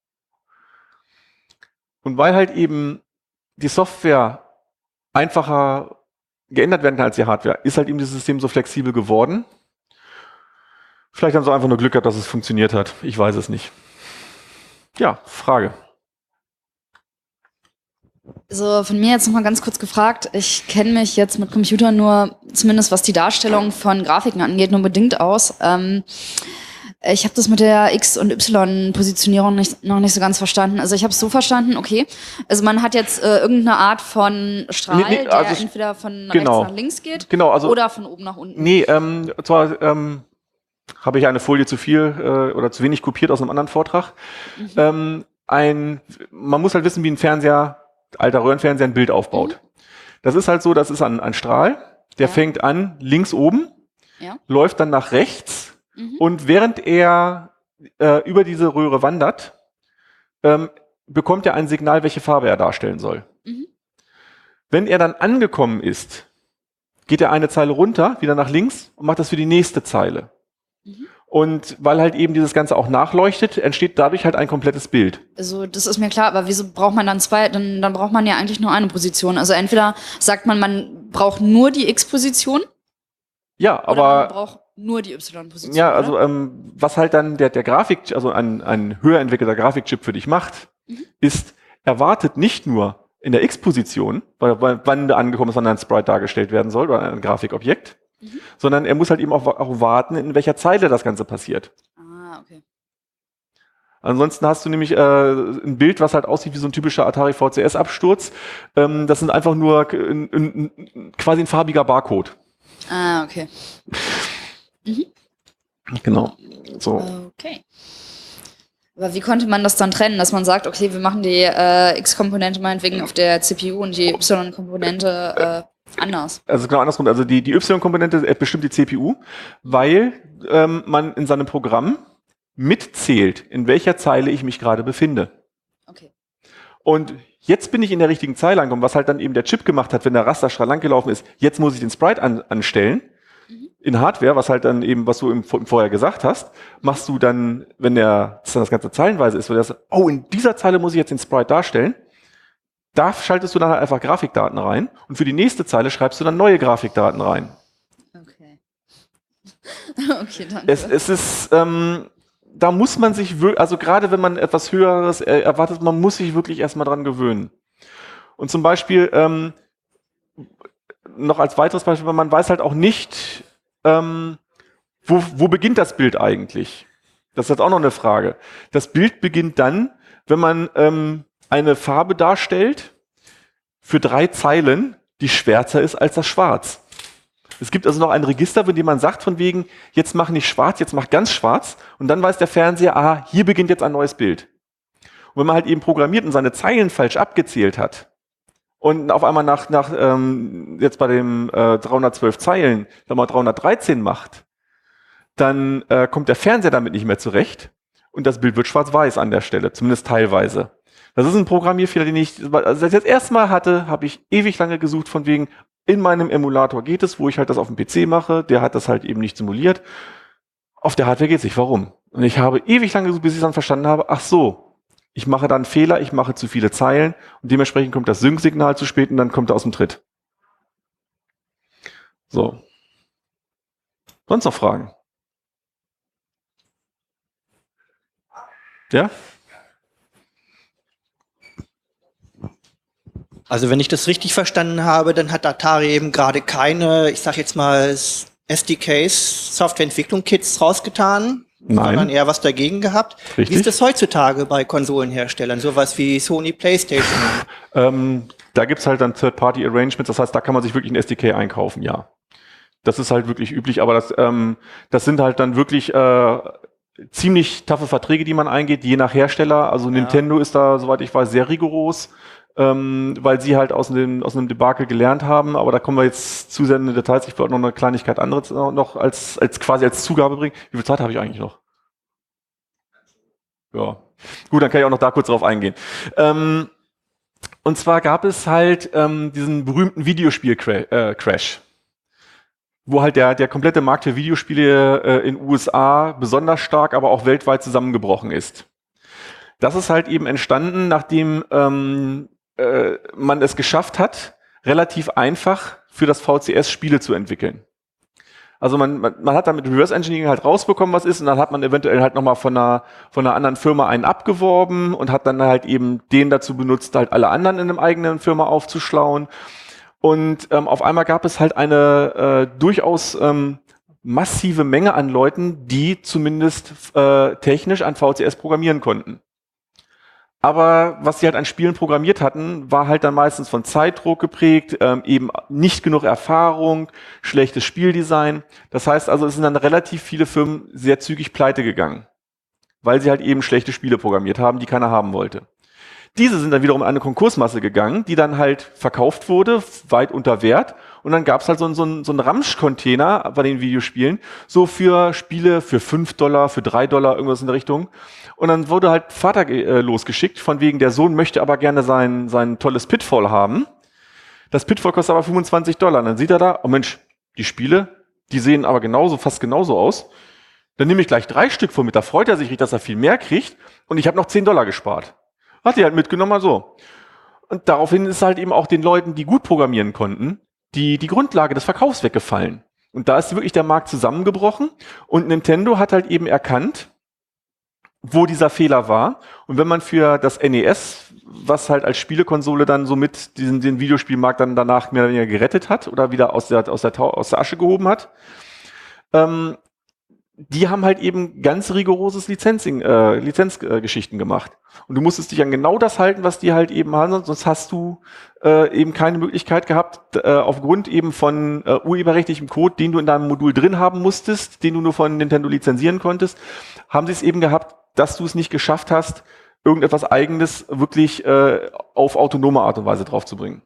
Speaker 1: Und weil halt eben die Software einfacher geändert werden kann als die Hardware, ist halt eben dieses System so flexibel geworden. Vielleicht haben sie einfach nur Glück gehabt, dass es funktioniert hat. Ich weiß es nicht. Ja, Frage.
Speaker 4: Also von mir jetzt nochmal ganz kurz gefragt. Ich kenne mich jetzt mit Computern nur, zumindest was die Darstellung von Grafiken angeht, nur bedingt aus. Ähm, ich habe das mit der X- und Y-Positionierung nicht, noch nicht so ganz verstanden. Also ich habe es so verstanden, okay, also man hat jetzt äh, irgendeine Art von Strahl,
Speaker 1: Nee, nee, also
Speaker 4: der entweder von
Speaker 1: genau.
Speaker 4: rechts nach links geht
Speaker 1: Genau, also
Speaker 4: oder von oben nach unten.
Speaker 1: Nee, ähm, zwar ähm, habe ich eine Folie zu viel äh, oder zu wenig kopiert aus einem anderen Vortrag. Mhm. Ähm, ein, man muss halt wissen, wie ein Fernseher, alter Röhrenfernseher, ein Bild aufbaut. Mhm. Das ist halt so, das ist ein, ein Strahl, der ja. fängt an links oben, ja. läuft dann nach rechts mhm. und während er äh, über diese Röhre wandert, ähm, bekommt er ein Signal, welche Farbe er darstellen soll. Mhm. Wenn er dann angekommen ist, geht er eine Zeile runter, wieder nach links und macht das für die nächste Zeile. Mhm. Und weil halt eben dieses Ganze auch nachleuchtet, entsteht dadurch halt ein komplettes Bild.
Speaker 4: Also das ist mir klar, aber wieso braucht man dann zwei? Dann, dann braucht man ja eigentlich nur eine Position. Also entweder sagt man, man braucht nur die X-Position.
Speaker 1: Ja, aber
Speaker 4: oder man braucht nur die Y-Position.
Speaker 1: Ja, also ähm, was halt dann der, der Grafik, also ein, ein höher entwickelter Grafikchip für dich macht, mhm. ist, er wartet nicht nur in der X-Position, wann der angekommen ist, wann ein Sprite dargestellt werden soll, oder ein Grafikobjekt, mhm. sondern er muss halt eben auch, auch warten, in welcher Zeile das Ganze passiert.
Speaker 4: Ah, okay.
Speaker 1: Ansonsten hast du nämlich äh, ein Bild, was halt aussieht wie so ein typischer Atari V C S-Absturz. Ähm, das sind einfach nur ein, ein, ein, quasi ein farbiger Barcode.
Speaker 4: Ah, okay. Mhm.
Speaker 1: Genau. So.
Speaker 4: Okay. Aber wie konnte man das dann trennen, dass man sagt, okay, wir machen die äh, X-Komponente meinetwegen auf der C P U und die Y-Komponente äh, anders?
Speaker 1: Also genau andersrum. Also die, die Y-Komponente bestimmt die C P U, weil ähm, man in seinem Programm mitzählt, in welcher Zeile ich mich gerade befinde.
Speaker 4: Okay.
Speaker 1: Und jetzt bin ich in der richtigen Zeile angekommen, was halt dann eben der Chip gemacht hat, wenn der Rasterstrahl langgelaufen ist. Jetzt muss ich den Sprite an, anstellen. Mhm. In Hardware, was halt dann eben, was du im, im vorher gesagt hast, machst du dann, wenn der das, dann das Ganze zeilenweise ist, wo der sagt, oh, in dieser Zeile muss ich jetzt den Sprite darstellen, da schaltest du dann halt einfach Grafikdaten rein und für die nächste Zeile schreibst du dann neue Grafikdaten rein.
Speaker 4: Okay. Okay, danke.
Speaker 1: Es, es ist, ähm, da muss man sich wirklich, also gerade wenn man etwas Höheres erwartet, man muss sich wirklich erstmal dran gewöhnen. Und zum Beispiel, ähm, noch als weiteres Beispiel, man weiß halt auch nicht, ähm, wo, wo beginnt das Bild eigentlich? Das ist jetzt auch noch eine Frage. Das Bild beginnt dann, wenn man ähm, eine Farbe darstellt für drei Zeilen, die schwärzer ist als das Schwarz. Es gibt also noch ein Register, in dem man sagt von wegen, jetzt mach nicht schwarz, jetzt mach ganz schwarz und dann weiß der Fernseher, aha, hier beginnt jetzt ein neues Bild. Und wenn man halt eben programmiert und seine Zeilen falsch abgezählt hat und auf einmal nach, nach ähm, jetzt bei dem äh, dreihundertzwölf Zeilen, wenn man dreihundertdreizehn macht, dann äh, kommt der Fernseher damit nicht mehr zurecht und das Bild wird schwarz-weiß an der Stelle, zumindest teilweise. Das ist ein Programmierfehler, den ich, als ich das erste Mal hatte, habe ich ewig lange gesucht von wegen, in meinem Emulator geht es, wo ich halt das auf dem P C mache, der hat das halt eben nicht simuliert. Auf der Hardware geht es nicht, warum? Und ich habe ewig lange gesucht, bis ich dann verstanden habe, ach so, ich mache da einen Fehler, ich mache zu viele Zeilen und dementsprechend kommt das Sync-Signal zu spät und dann kommt er aus dem Tritt. So. Sonst noch Fragen? Ja?
Speaker 5: Also wenn ich das richtig verstanden habe, dann hat Atari eben gerade keine, ich sag jetzt mal, S D Ks, Softwareentwicklung-Kits rausgetan,
Speaker 1: Nein.
Speaker 5: sondern eher was dagegen gehabt.
Speaker 1: Richtig.
Speaker 5: Wie ist das heutzutage bei Konsolenherstellern? Sowas wie Sony, PlayStation?
Speaker 1: ähm, da gibt's halt dann Third-Party-Arrangements, das heißt, da kann man sich wirklich ein S D K einkaufen, ja. Das ist halt wirklich üblich, aber das, ähm, das sind halt dann wirklich äh, ziemlich taffe Verträge, die man eingeht, je nach Hersteller. Also Nintendo ja. ist da, soweit ich weiß, sehr rigoros. Ähm, weil sie halt aus dem, aus einem Debakel gelernt haben, aber da kommen wir jetzt zu sehr in die Details. Ich wollte noch eine Kleinigkeit anderes noch als, als quasi als Zugabe bringen. Wie viel Zeit habe ich eigentlich noch? Ja. Gut, dann kann ich auch noch da kurz drauf eingehen. Ähm, und zwar gab es halt ähm, diesen berühmten Videospiel-Crash, wo halt der, der komplette Markt für Videospiele äh, in U S A besonders stark, aber auch weltweit zusammengebrochen ist. Das ist halt eben entstanden, nachdem ähm, äh, man es geschafft hat, relativ einfach für das V C S Spiele zu entwickeln. Also man, man, man hat dann mit Reverse Engineering halt rausbekommen, was ist, und dann hat man eventuell halt nochmal von einer, von einer anderen Firma einen abgeworben und hat dann halt eben den dazu benutzt, halt alle anderen in einem eigenen Firma aufzuschlauen. Und ähm, auf einmal gab es halt eine äh, durchaus ähm, massive Menge an Leuten, die zumindest äh, technisch an V C S programmieren konnten. Aber was sie halt an Spielen programmiert hatten, war halt dann meistens von Zeitdruck geprägt, ähm, eben nicht genug Erfahrung, schlechtes Spieldesign. Das heißt also, es sind dann relativ viele Firmen sehr zügig pleite gegangen, weil sie halt eben schlechte Spiele programmiert haben, die keiner haben wollte. Diese sind dann wiederum in eine Konkursmasse gegangen, die dann halt verkauft wurde, weit unter Wert. Und dann gab es halt so, so, so einen Ramsch-Container bei den Videospielen, so für Spiele für fünf Dollar, für drei Dollar, irgendwas in der Richtung. Und dann wurde halt Vater äh, losgeschickt, von wegen, der Sohn möchte aber gerne sein, sein tolles Pitfall haben. Das Pitfall kostet aber fünfundzwanzig Dollar. Und dann sieht er da, oh Mensch, die Spiele, die sehen aber genauso, fast genauso aus. Dann nehme ich gleich drei Stück vor mit, da freut er sich, dass er viel mehr kriegt. Und ich habe noch zehn Dollar gespart. Hat die halt mitgenommen, mal so. Und daraufhin ist halt eben auch den Leuten, die gut programmieren konnten, die, die Grundlage des Verkaufs weggefallen. Und da ist wirklich der Markt zusammengebrochen. Und Nintendo hat halt eben erkannt, wo dieser Fehler war. Und wenn man für das N E S, was halt als Spielekonsole dann somit diesen, den Videospielmarkt dann danach mehr oder weniger gerettet hat oder wieder aus der, aus der, aus der Asche gehoben hat, ähm, die haben halt eben ganz rigoroses Lizenzing, äh, Lizenzgeschichten äh, gemacht. Und du musstest dich an genau das halten, was die halt eben haben, sonst hast du äh, eben keine Möglichkeit gehabt, äh, aufgrund eben von äh, urheberrechtlichem Code, den du in deinem Modul drin haben musstest, den du nur von Nintendo lizenzieren konntest, haben sie es eben gehabt, dass du es nicht geschafft hast, irgendetwas Eigenes wirklich äh, auf autonome Art und Weise draufzubringen.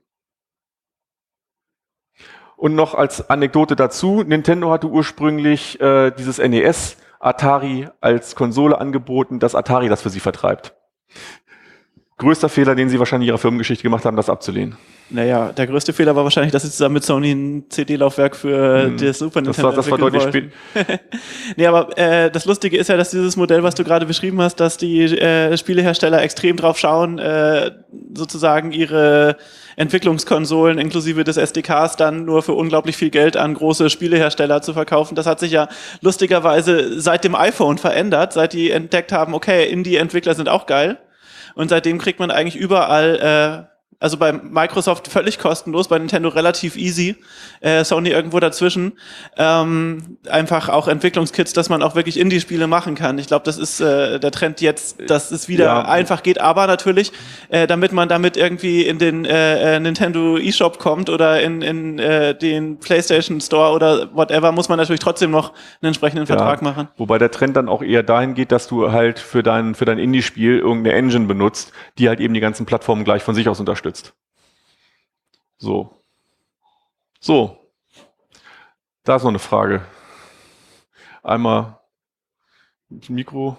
Speaker 1: Und noch als Anekdote dazu, Nintendo hatte ursprünglich äh, dieses N E S Atari als Konsole angeboten, dass Atari das für sie vertreibt. Größter Fehler, den sie wahrscheinlich in ihrer Firmengeschichte gemacht haben, das abzulehnen.
Speaker 2: Naja, der größte Fehler war wahrscheinlich, dass sie zusammen mit Sony ein C D-Laufwerk für
Speaker 1: Hm,
Speaker 2: das Super
Speaker 1: das
Speaker 2: Nintendo
Speaker 1: war, das war deutlich spät.
Speaker 2: Nee, aber äh, das Lustige ist ja, dass dieses Modell, was du gerade beschrieben hast, dass die äh, Spielehersteller extrem drauf schauen, äh, sozusagen ihre Entwicklungskonsolen inklusive des S D Ks dann nur für unglaublich viel Geld an große Spielehersteller zu verkaufen. Das hat sich ja lustigerweise seit dem iPhone verändert, seit die entdeckt haben, okay, Indie-Entwickler sind auch geil. Und seitdem kriegt man eigentlich überall, äh, also bei Microsoft völlig kostenlos, bei Nintendo relativ easy, äh, Sony irgendwo dazwischen, ähm, einfach auch Entwicklungskits, dass man auch wirklich Indie-Spiele machen kann. Ich glaube, das ist äh, der Trend jetzt, dass es wieder
Speaker 1: Ja.
Speaker 2: einfach geht, aber natürlich, äh, damit man damit irgendwie in den äh, Nintendo eShop kommt oder in, in äh, den PlayStation Store oder whatever, muss man natürlich trotzdem noch einen entsprechenden Vertrag
Speaker 1: Ja,
Speaker 2: machen.
Speaker 1: wobei der Trend dann auch eher dahin geht, dass du halt für dein, für dein Indie-Spiel irgendeine Engine benutzt, die halt eben die ganzen Plattformen gleich von sich aus unterstützt. So. So. Da ist noch eine Frage. Einmal das Mikro.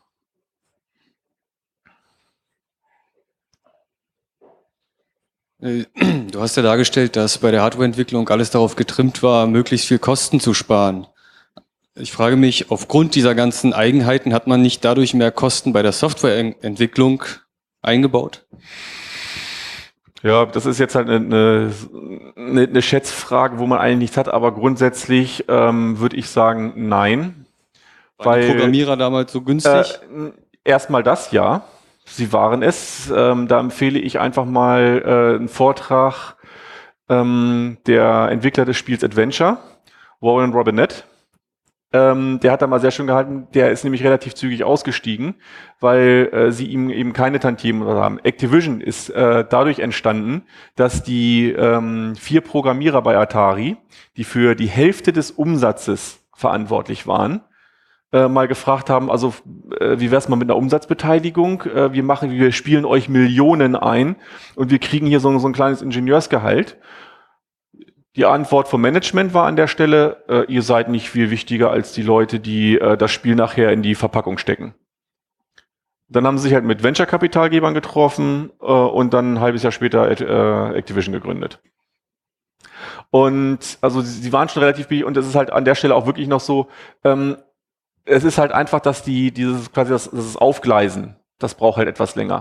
Speaker 6: Äh, Du hast ja dargestellt, dass bei der Hardwareentwicklung alles darauf getrimmt war, möglichst viel Kosten zu sparen. Ich frage mich, aufgrund dieser ganzen Eigenheiten hat man nicht dadurch mehr Kosten bei der Softwareentwicklung eingebaut?
Speaker 1: Ja, das ist jetzt halt eine, eine, eine Schätzfrage, wo man eigentlich nichts hat, aber grundsätzlich ähm, würde ich sagen, nein.
Speaker 6: Waren die Programmierer damals so günstig?
Speaker 1: Äh, erstmal das, ja. Sie waren es. Ähm, da empfehle ich einfach mal äh, einen Vortrag ähm, der Entwickler des Spiels Adventure, Warren Robinett. Ähm, der hat da mal sehr schön gehalten, der ist nämlich relativ zügig ausgestiegen, weil äh, sie ihm eben keine Tantiemen haben. Activision ist äh, dadurch entstanden, dass die ähm, vier Programmierer bei Atari, die für die Hälfte des Umsatzes verantwortlich waren, äh, mal gefragt haben, also äh, wie wär's mal mit einer Umsatzbeteiligung? Äh, wir machen, wir spielen euch Millionen ein und wir kriegen hier so, so ein kleines Ingenieursgehalt. Die Antwort vom Management war an der Stelle, äh, ihr seid nicht viel wichtiger als die Leute, die äh, das Spiel nachher in die Verpackung stecken. Dann haben sie sich halt mit Venture-Kapitalgebern getroffen äh, und dann ein halbes Jahr später äh, Activision gegründet. Und also sie, sie waren schon relativ billig und es ist halt an der Stelle auch wirklich noch so, ähm, es ist halt einfach, dass die dieses quasi das, das Aufgleisen, das braucht halt etwas länger.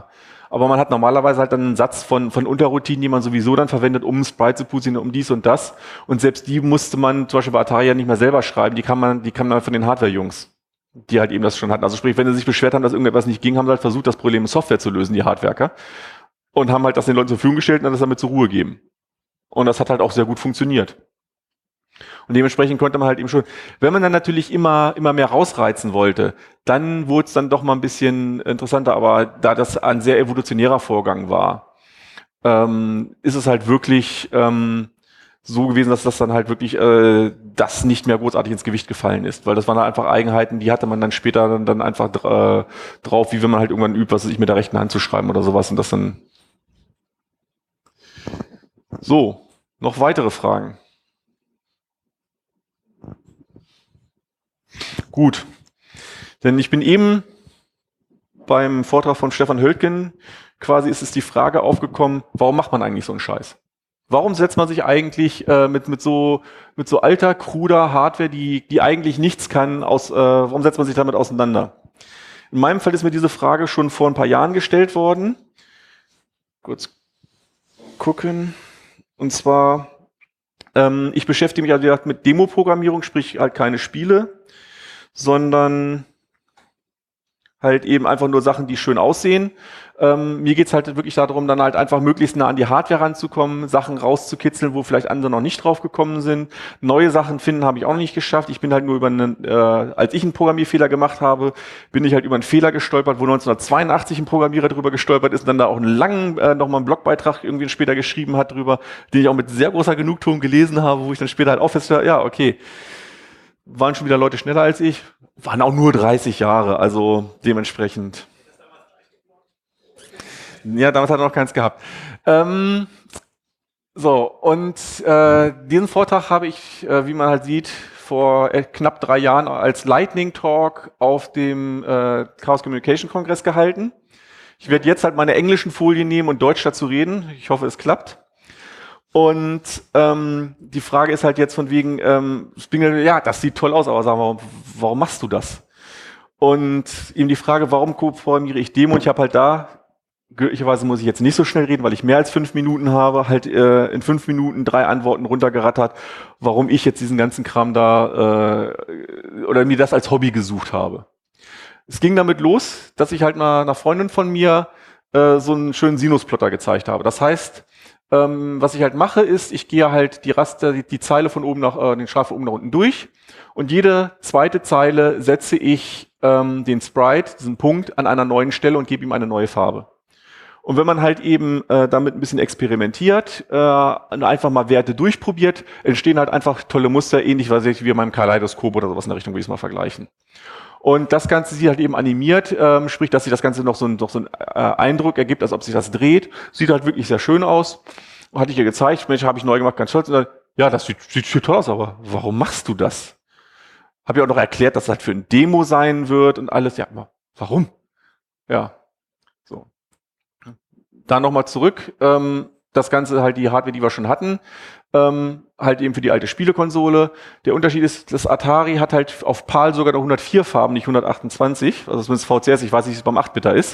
Speaker 1: Aber man hat normalerweise halt dann einen Satz von, von Unterroutinen, die man sowieso dann verwendet, um Sprite zu positionieren, um dies und das. Und selbst die musste man zum Beispiel bei Atari ja nicht mehr selber schreiben, die kann man, die kann man von den Hardware-Jungs, die halt eben das schon hatten. Also sprich, wenn sie sich beschwert haben, dass irgendetwas nicht ging, haben sie halt versucht, das Problem in Software zu lösen, die Hardwerker. Und haben halt das den Leuten zur Verfügung gestellt und dann das damit zur Ruhe gegeben. Und das hat halt auch sehr gut funktioniert. Und dementsprechend konnte man halt eben schon, wenn man dann natürlich immer, immer mehr rausreizen wollte, dann wurde es dann doch mal ein bisschen interessanter. Aber da das ein sehr evolutionärer Vorgang war, ähm, ist es halt wirklich ähm, so gewesen, dass das dann halt wirklich äh, das nicht mehr großartig ins Gewicht gefallen ist. Weil das waren halt einfach Eigenheiten, die hatte man dann später dann, dann einfach äh, drauf, wie wenn man halt irgendwann übt, was weiß ich, mit der rechten Hand zu schreiben oder sowas. Und das dann. So, noch weitere Fragen. Gut, denn ich bin eben beim Vortrag von Stefan Höltgen, quasi ist es die Frage aufgekommen, warum macht man eigentlich so einen Scheiß? Warum setzt man sich eigentlich äh, mit, mit, so, mit so alter, kruder Hardware, die, die eigentlich nichts kann, aus, äh, warum setzt man sich damit auseinander? In meinem Fall ist mir diese Frage schon vor ein paar Jahren gestellt worden. Kurz gucken. Und zwar, ähm, ich beschäftige mich also mit Demo-Programmierung, sprich halt keine Spiele, sondern halt eben einfach nur Sachen, die schön aussehen. Ähm, mir geht's halt wirklich darum, dann halt einfach möglichst nah an die Hardware ranzukommen, Sachen rauszukitzeln, wo vielleicht andere noch nicht drauf gekommen sind. Neue Sachen finden habe ich auch noch nicht geschafft. Ich bin halt nur über einen, äh, als ich einen Programmierfehler gemacht habe, bin ich halt über einen Fehler gestolpert, wo neunzehnhundertzweiundachtzig ein Programmierer drüber gestolpert ist und dann da auch einen langen, äh, nochmal einen Blogbeitrag irgendwie später geschrieben hat drüber, den ich auch mit sehr großer Genugtuung gelesen habe, wo ich dann später halt auch feststelle, ja, okay, waren schon wieder Leute schneller als ich, waren auch nur dreißig Jahre, also dementsprechend. Ja, damals hat er noch keins gehabt. Ähm, so, und äh, diesen Vortrag habe ich, äh, wie man halt sieht, vor äh, knapp drei Jahren als Lightning Talk auf dem äh, Chaos Communication Kongress gehalten. Ich werde jetzt halt meine englischen Folien nehmen und Deutsch dazu reden. Ich hoffe, es klappt. Und ähm, die Frage ist halt jetzt von wegen, ähm, Spingel, ja, das sieht toll aus, aber sag mal, warum, warum machst du das? Und ihm die Frage, warum programmiere ich Demo? Und ich habe halt da, glücklicherweise muss ich jetzt nicht so schnell reden, weil ich mehr als fünf Minuten habe, halt äh, in fünf Minuten drei Antworten runtergerattert, warum ich jetzt diesen ganzen Kram da äh, oder mir das als Hobby gesucht habe. Es ging damit los, dass ich halt einer, einer Freundin von mir äh, so einen schönen Sinusplotter gezeigt habe. Das heißt, Ähm, was ich halt mache, ist, ich gehe halt die Raster, die, die Zeile von oben nach, äh, den Schaf von oben nach unten durch und jede zweite Zeile setze ich ähm, den Sprite, diesen Punkt, an einer neuen Stelle und gebe ihm eine neue Farbe. Und wenn man halt eben äh, damit ein bisschen experimentiert, äh, einfach mal Werte durchprobiert, entstehen halt einfach tolle Muster, ähnlich wie bei meinem Kaleidoskop oder sowas in der Richtung, würde ich es mal vergleichen. Und das Ganze sieht halt eben animiert, ähm, sprich, dass sich das Ganze noch so, ein, noch so einen äh, Eindruck ergibt, als ob sich das dreht. Sieht halt wirklich sehr schön aus. Hatte ich ihr gezeigt, Mensch, habe ich neu gemacht, ganz stolz. Und dann, ja, das sieht, sieht, sieht toll aus, aber warum machst du das? Habe ich auch noch erklärt, dass das halt für ein Demo sein wird und alles. Ja, aber warum? Ja, so. Dann nochmal zurück. Ähm, das Ganze halt die Hardware, die wir schon hatten. Ähm, halt eben für die alte Spielekonsole. Der Unterschied ist, das Atari hat halt auf PAL sogar noch hundertvier Farben, nicht hundertachtundzwanzig. Also zumindest V C S, ich weiß nicht, wie es beim acht-Bitter ist.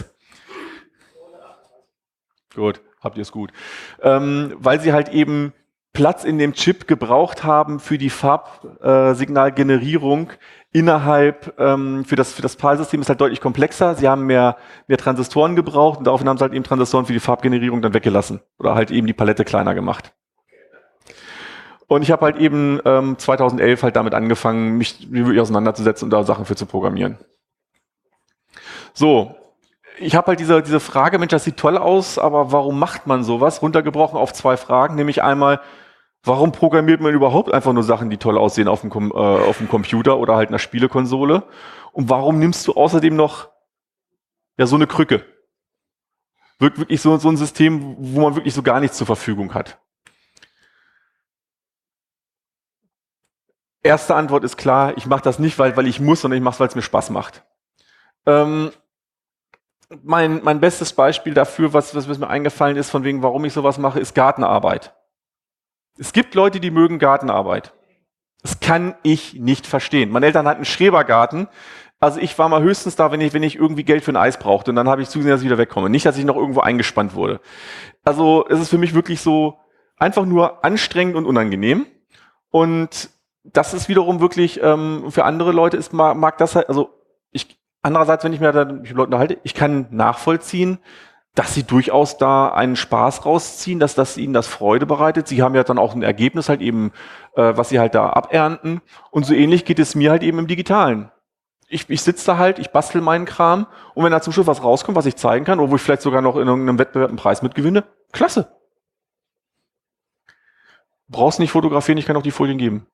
Speaker 1: Gut, habt ihr es gut. Ähm, weil sie halt eben Platz in dem Chip gebraucht haben für die Farbsignalgenerierung innerhalb, ähm, für das, für das PAL-System ist halt deutlich komplexer. Sie haben mehr, mehr Transistoren gebraucht und daraufhin haben sie halt eben Transistoren für die Farbgenerierung dann weggelassen. Oder halt eben die Palette kleiner gemacht. Und ich habe halt eben ähm, zweitausendelf halt damit angefangen, mich wirklich auseinanderzusetzen und da Sachen für zu programmieren. So, ich habe halt diese, diese Frage, Mensch, das sieht toll aus, aber warum macht man sowas? Runtergebrochen auf zwei Fragen, nämlich einmal, warum programmiert man überhaupt einfach nur Sachen, die toll aussehen auf dem, äh, auf dem Computer oder halt einer Spielekonsole? Und warum nimmst du außerdem noch ja so eine Krücke? Wir- Wirklich so, so ein System, wo man wirklich so gar nichts zur Verfügung hat. Erste Antwort ist klar, ich mache das nicht, weil, weil ich muss, sondern ich mache es, weil es mir Spaß macht. Ähm, mein, mein bestes Beispiel dafür, was, was mir eingefallen ist, von wegen, warum ich sowas mache, ist Gartenarbeit. Es gibt Leute, die mögen Gartenarbeit. Das kann ich nicht verstehen. Meine Eltern hatten einen Schrebergarten. Also ich war mal höchstens da, wenn ich, wenn ich irgendwie Geld für ein Eis brauchte und dann habe ich zugesehen, dass ich wieder wegkomme. Nicht, dass ich noch irgendwo eingespannt wurde. Also es ist für mich wirklich so einfach nur anstrengend und unangenehm. Und das ist wiederum wirklich, ähm, für andere Leute ist, mag, mag das halt, also ich, andererseits, wenn ich mir da mit Leuten unterhalte, ich kann nachvollziehen, dass sie durchaus da einen Spaß rausziehen, dass das ihnen das Freude bereitet. Sie haben ja dann auch ein Ergebnis halt eben, äh, was sie halt da abernten. Und so ähnlich geht es mir halt eben im Digitalen. Ich, ich sitze da halt, ich bastel meinen Kram und wenn da zum Schluss was rauskommt, was ich zeigen kann, oder wo ich vielleicht sogar noch in irgendeinem Wettbewerb einen Preis mitgewinne, klasse. Brauchst nicht fotografieren, ich kann auch die Folien geben.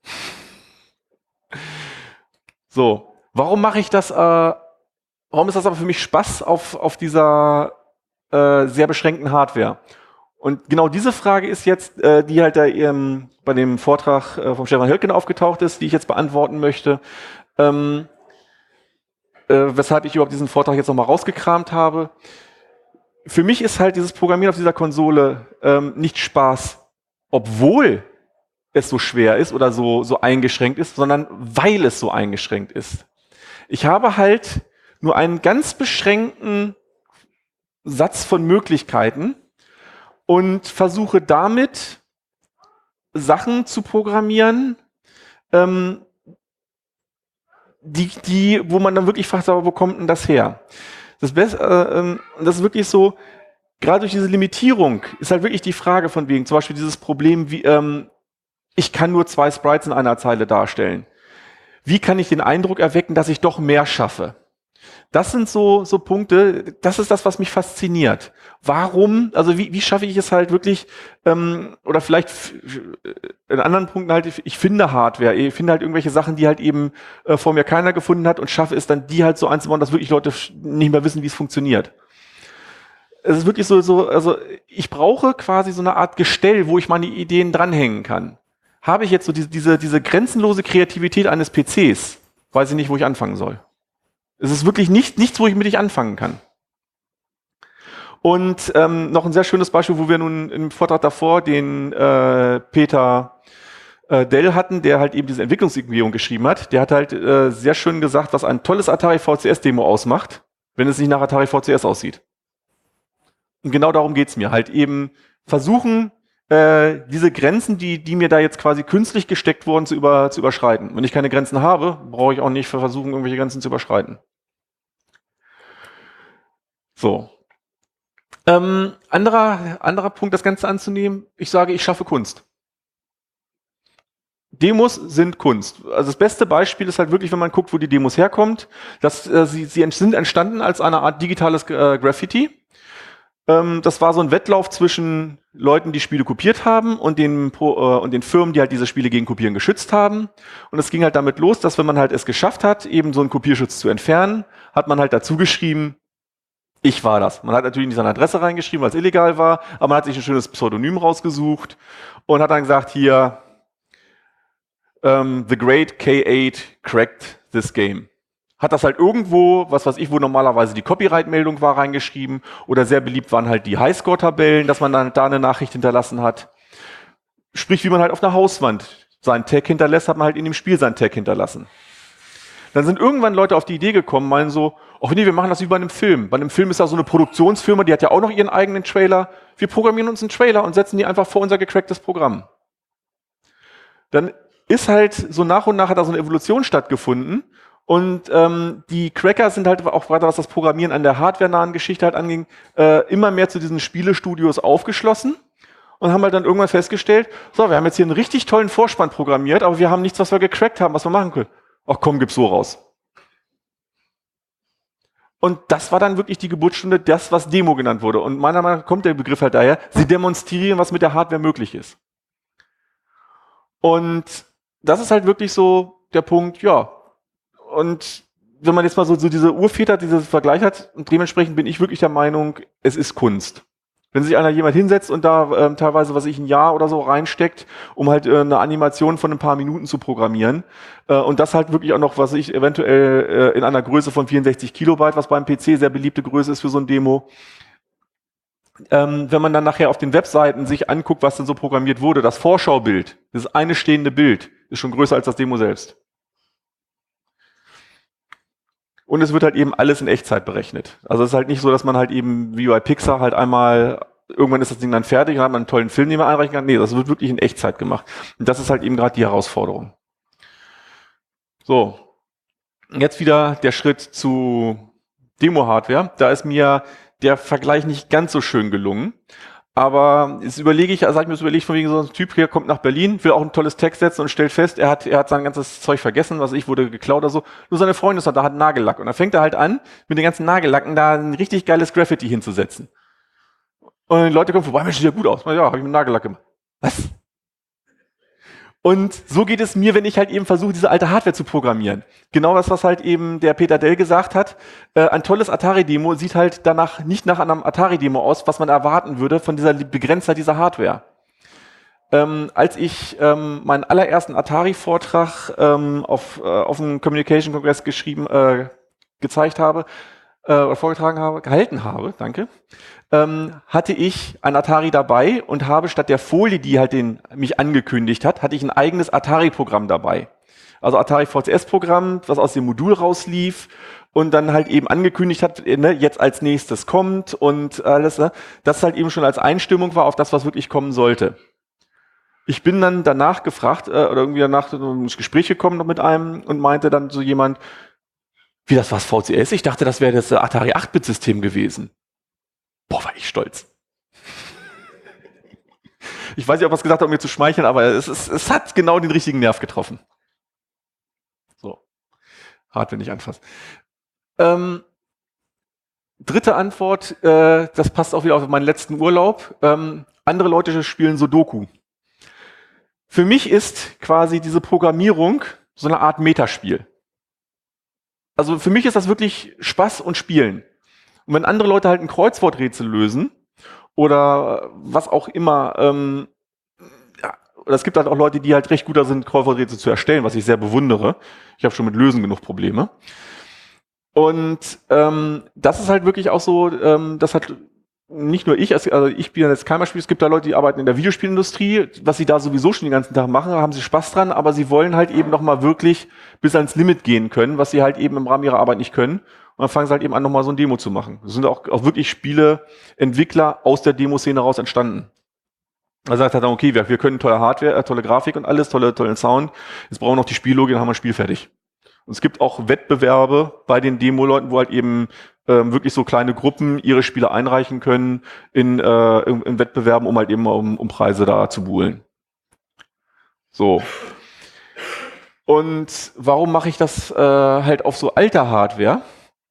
Speaker 1: So, warum mache ich das? Äh, warum ist das aber für mich Spaß auf, auf dieser äh, sehr beschränkten Hardware? Und genau diese Frage ist jetzt, äh, die halt da ähm, bei dem Vortrag äh, von Stefan Hölken aufgetaucht ist, die ich jetzt beantworten möchte. Ähm, äh, weshalb ich überhaupt diesen Vortrag jetzt nochmal rausgekramt habe. Für mich ist halt dieses Programmieren auf dieser Konsole ähm, nicht Spaß, obwohl es so schwer ist oder so, so eingeschränkt ist, sondern weil es so eingeschränkt ist. Ich habe halt nur einen ganz beschränkten Satz von Möglichkeiten und versuche damit Sachen zu programmieren, ähm, die, die, wo man dann wirklich fragt, aber wo kommt denn das her? Das, Best, äh, das ist wirklich so, gerade durch diese Limitierung ist halt wirklich die Frage von wegen, zum Beispiel dieses Problem, wie, ähm, ich kann nur zwei Sprites in einer Zeile darstellen. Wie kann ich den Eindruck erwecken, dass ich doch mehr schaffe? Das sind so, so Punkte, das ist das, was mich fasziniert. Warum, also wie, wie schaffe ich es halt wirklich, ähm, oder vielleicht in anderen Punkten halt, ich finde Hardware, ich finde halt irgendwelche Sachen, die halt eben äh, vor mir keiner gefunden hat und schaffe es dann, die halt so einzubauen, dass wirklich Leute nicht mehr wissen, wie es funktioniert. Es ist wirklich so, so, also ich brauche quasi so eine Art Gestell, wo ich meine Ideen dranhängen kann. Habe ich jetzt so diese, diese, diese grenzenlose Kreativität eines P Cs, weiß ich nicht, wo ich anfangen soll. Es ist wirklich nicht, nichts, wo ich mit dich anfangen kann. Und ähm, noch ein sehr schönes Beispiel, wo wir nun im Vortrag davor den äh, Peter äh, Dell hatten, der halt eben diese Entwicklungsignorierung geschrieben hat. Der hat halt äh, sehr schön gesagt, was ein tolles Atari V C S-Demo ausmacht, wenn es nicht nach Atari V C S aussieht. Und genau darum geht's mir. Halt eben versuchen, äh, diese Grenzen, die, die mir da jetzt quasi künstlich gesteckt wurden, zu, über, zu überschreiten. Wenn ich keine Grenzen habe, brauche ich auch nicht versuchen, irgendwelche Grenzen zu überschreiten. So. Ähm, anderer, anderer Punkt, das Ganze anzunehmen, ich sage, ich schaffe Kunst. Demos sind Kunst. Also das beste Beispiel ist halt wirklich, wenn man guckt, wo die Demos herkommt. Das, äh, sie, sie sind entstanden als eine Art digitales äh, Graffiti. Ähm, das war so ein Wettlauf zwischen Leuten, die Spiele kopiert haben und den, Pro, äh, und den Firmen, die halt diese Spiele gegen Kopieren geschützt haben. Und es ging halt damit los, dass wenn man halt es geschafft hat, eben so einen Kopierschutz zu entfernen, hat man halt dazu geschrieben, ich war das. Man hat natürlich nicht seine Adresse reingeschrieben, weil es illegal war, aber man hat sich ein schönes Pseudonym rausgesucht und hat dann gesagt, hier, um, The Great K acht cracked this game. Hat das halt irgendwo, was weiß ich, wo normalerweise die Copyright-Meldung war, reingeschrieben, oder sehr beliebt waren halt die Highscore-Tabellen, dass man dann da eine Nachricht hinterlassen hat. Sprich, wie man halt auf einer Hauswand seinen Tag hinterlässt, hat man halt in dem Spiel seinen Tag hinterlassen. Dann sind irgendwann Leute auf die Idee gekommen, meinen so, ach nee, wir machen das wie bei einem Film. Bei einem Film ist da so eine Produktionsfirma, die hat ja auch noch ihren eigenen Trailer. Wir programmieren uns einen Trailer und setzen die einfach vor unser gecracktes Programm. Dann ist halt so nach und nach hat da so eine Evolution stattgefunden. Und ähm, die Cracker sind halt auch, gerade was das Programmieren an der hardwarenahen Geschichte halt anging, äh, immer mehr zu diesen Spielestudios aufgeschlossen und haben halt dann irgendwann festgestellt, so, wir haben jetzt hier einen richtig tollen Vorspann programmiert, aber wir haben nichts, was wir gecrackt haben, was wir machen können. Ach komm, gib's so raus. Und das war dann wirklich die Geburtsstunde, das, was Demo genannt wurde. Und meiner Meinung nach kommt der Begriff halt daher, sie demonstrieren, was mit der Hardware möglich ist. Und das ist halt wirklich so der Punkt, ja. Und wenn man jetzt mal so, so diese Urväter, diesen Vergleich hat, und dementsprechend bin ich wirklich der Meinung, es ist Kunst. Wenn sich einer jemand hinsetzt und da ähm, teilweise, was ich, ein Jahr oder so reinsteckt, um halt äh, eine Animation von ein paar Minuten zu programmieren, äh, und das halt wirklich auch noch, was ich eventuell äh, in einer Größe von vierundsechzig Kilobyte, was beim P C sehr beliebte Größe ist für so ein Demo, ähm, wenn man dann nachher auf den Webseiten sich anguckt, was denn so programmiert wurde, das Vorschaubild, das eine stehende Bild, ist schon größer als das Demo selbst. Und es wird halt eben alles in Echtzeit berechnet. Also es ist halt nicht so, dass man halt eben wie bei Pixar halt einmal, irgendwann ist das Ding dann fertig und hat man einen tollen Film, den man einreichen kann. Nee, das wird wirklich in Echtzeit gemacht. Und das ist halt eben gerade die Herausforderung. So, jetzt wieder der Schritt zu Demo-Hardware. Da ist mir der Vergleich nicht ganz so schön gelungen. Aber jetzt überlege ich, also habe ich mir das überlegt, von wegen so ein Typ hier kommt nach Berlin, will auch ein tolles Text setzen und stellt fest, er hat, er hat sein ganzes Zeug vergessen, was ich wurde geklaut oder so. Nur seine Freundin ist da, hat Nagellack. Und dann fängt er halt an, mit den ganzen Nagellacken da ein richtig geiles Graffiti hinzusetzen. Und die Leute kommen vorbei, Mensch, sieht ja gut aus. Ja, habe ich mit Nagellack gemacht. Was? Und so geht es mir, wenn ich halt eben versuche, diese alte Hardware zu programmieren. Genau das, was halt eben der Peter Dell gesagt hat. Äh, ein tolles Atari-Demo sieht halt danach nicht nach einem Atari-Demo aus, was man erwarten würde von dieser Begrenztheit dieser Hardware. Ähm, als ich ähm, meinen allerersten Atari-Vortrag ähm, auf, äh, auf dem Communication-Kongress geschrieben, äh, gezeigt habe, äh, oder vorgetragen habe, gehalten habe, danke, ähm, hatte ich ein Atari dabei und habe statt der Folie, die halt den mich angekündigt hat, hatte ich ein eigenes Atari-Programm dabei. Also Atari V C S-Programm, was aus dem Modul rauslief und dann halt eben angekündigt hat, ne, jetzt als nächstes kommt und alles, ne, das halt eben schon als Einstimmung war auf das, was wirklich kommen sollte. Ich bin dann danach gefragt, äh, oder irgendwie danach ins Gespräch gekommen noch mit einem und meinte dann so jemand, wie, das war's V C S? Ich dachte, das wäre das Atari acht Bit System gewesen. Boah, war ich stolz. Ich weiß nicht, ob er es gesagt hat, um mir zu schmeicheln, aber es, es, es hat genau den richtigen Nerv getroffen. So. Hart, wenn ich anfasse. Ähm, dritte Antwort, äh, das passt auch wieder auf meinen letzten Urlaub. Ähm, andere Leute spielen Sudoku. Für mich ist quasi diese Programmierung so eine Art Metaspiel. Also für mich ist das wirklich Spaß und Spielen. Und wenn andere Leute halt ein Kreuzworträtsel lösen oder was auch immer, ähm, ja, oder es gibt halt auch Leute, die halt recht gut da sind, Kreuzworträtsel zu erstellen, was ich sehr bewundere. Ich habe schon mit Lösen genug Probleme. Und ähm, das ist halt wirklich auch so, ähm, das hat nicht nur ich, also ich bin jetzt keiner Spiel, es gibt da Leute, die arbeiten in der Videospielindustrie, was sie da sowieso schon den ganzen Tag machen, da haben sie Spaß dran, aber sie wollen halt eben nochmal wirklich bis ans Limit gehen können, was sie halt eben im Rahmen ihrer Arbeit nicht können. Und dann fangen sie halt eben an, nochmal so ein Demo zu machen. Es sind auch, auch wirklich Spieleentwickler aus der Demoszene raus entstanden. Da sagt er dann, okay, wir, wir können tolle Hardware, äh, tolle Grafik und alles, tolle, tollen Sound. Jetzt brauchen wir noch die Spiellogik, dann haben wir ein Spiel fertig. Und es gibt auch Wettbewerbe bei den Demo-Leuten, wo halt eben ähm, wirklich so kleine Gruppen ihre Spiele einreichen können in, äh, in, in Wettbewerben, um halt eben um, um Preise da zu buhlen. So. Und warum mache ich das äh, halt auf so alter Hardware?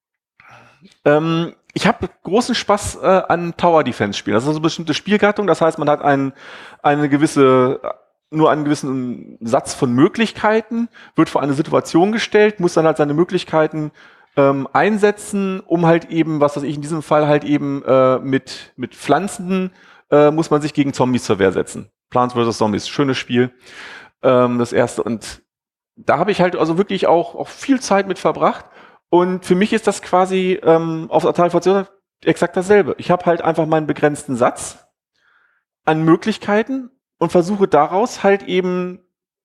Speaker 1: Ähm, ich habe großen Spaß äh, an Tower Defense Spielen. Das ist also eine bestimmte Spielgattung. Das heißt, man hat ein, eine gewisse, nur einen gewissen Satz von Möglichkeiten, wird vor eine Situation gestellt, muss dann halt seine Möglichkeiten ähm, einsetzen, um halt eben, was weiß ich, in diesem Fall halt eben äh, mit, mit Pflanzen äh, muss man sich gegen Zombies zur Wehr setzen. Plants versus. Zombies, schönes Spiel. Ähm, das erste. Und da habe ich halt also wirklich auch, auch viel Zeit mit verbracht. Und für mich ist das quasi ähm, auf Atari V C S exakt dasselbe. Ich habe halt einfach meinen begrenzten Satz an Möglichkeiten und versuche daraus halt eben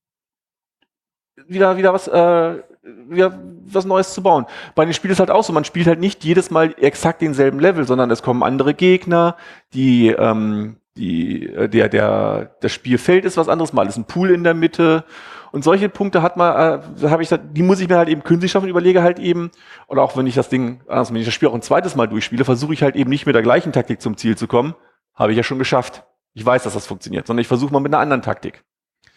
Speaker 1: wieder wieder was äh, wieder was Neues zu bauen. Bei den Spielen ist halt auch so, man spielt halt nicht jedes Mal exakt denselben Level, sondern es kommen andere Gegner, die ähm, die der der das Spielfeld ist was anderes, mal ist ein Pool in der Mitte. Und solche Punkte hat man, äh, habe ich, die muss ich mir halt eben künstlich schaffen, überlege halt eben, oder auch wenn ich das Ding, also wenn ich das Spiel auch ein zweites Mal durchspiele, versuche ich halt eben nicht mit der gleichen Taktik zum Ziel zu kommen. Habe ich ja schon geschafft. Ich weiß, dass das funktioniert, sondern ich versuche mal mit einer anderen Taktik.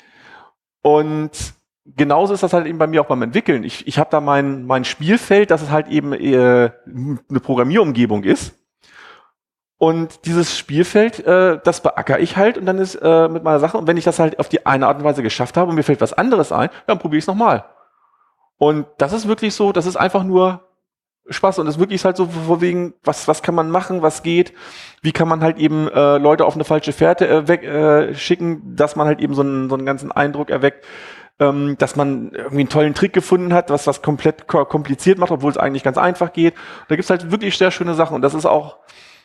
Speaker 1: Und genauso ist das halt eben bei mir auch beim Entwickeln. Ich, ich habe da mein, mein Spielfeld, dass es halt eben äh, eine Programmierumgebung ist. Und dieses Spielfeld, äh, das beackere ich halt und dann ist äh, mit meiner Sache, und wenn ich das halt auf die eine Art und Weise geschafft habe und mir fällt was anderes ein, dann probiere ich es nochmal. Und das ist wirklich so, das ist einfach nur Spaß und das ist wirklich halt so vor wegen, was, was kann man machen, was geht, wie kann man halt eben äh, Leute auf eine falsche Fährte äh, weg, äh, schicken, dass man halt eben so einen, so einen ganzen Eindruck erweckt, ähm, dass man irgendwie einen tollen Trick gefunden hat, was das komplett kompliziert macht, obwohl es eigentlich ganz einfach geht. Und da gibt's halt wirklich sehr schöne Sachen und das ist auch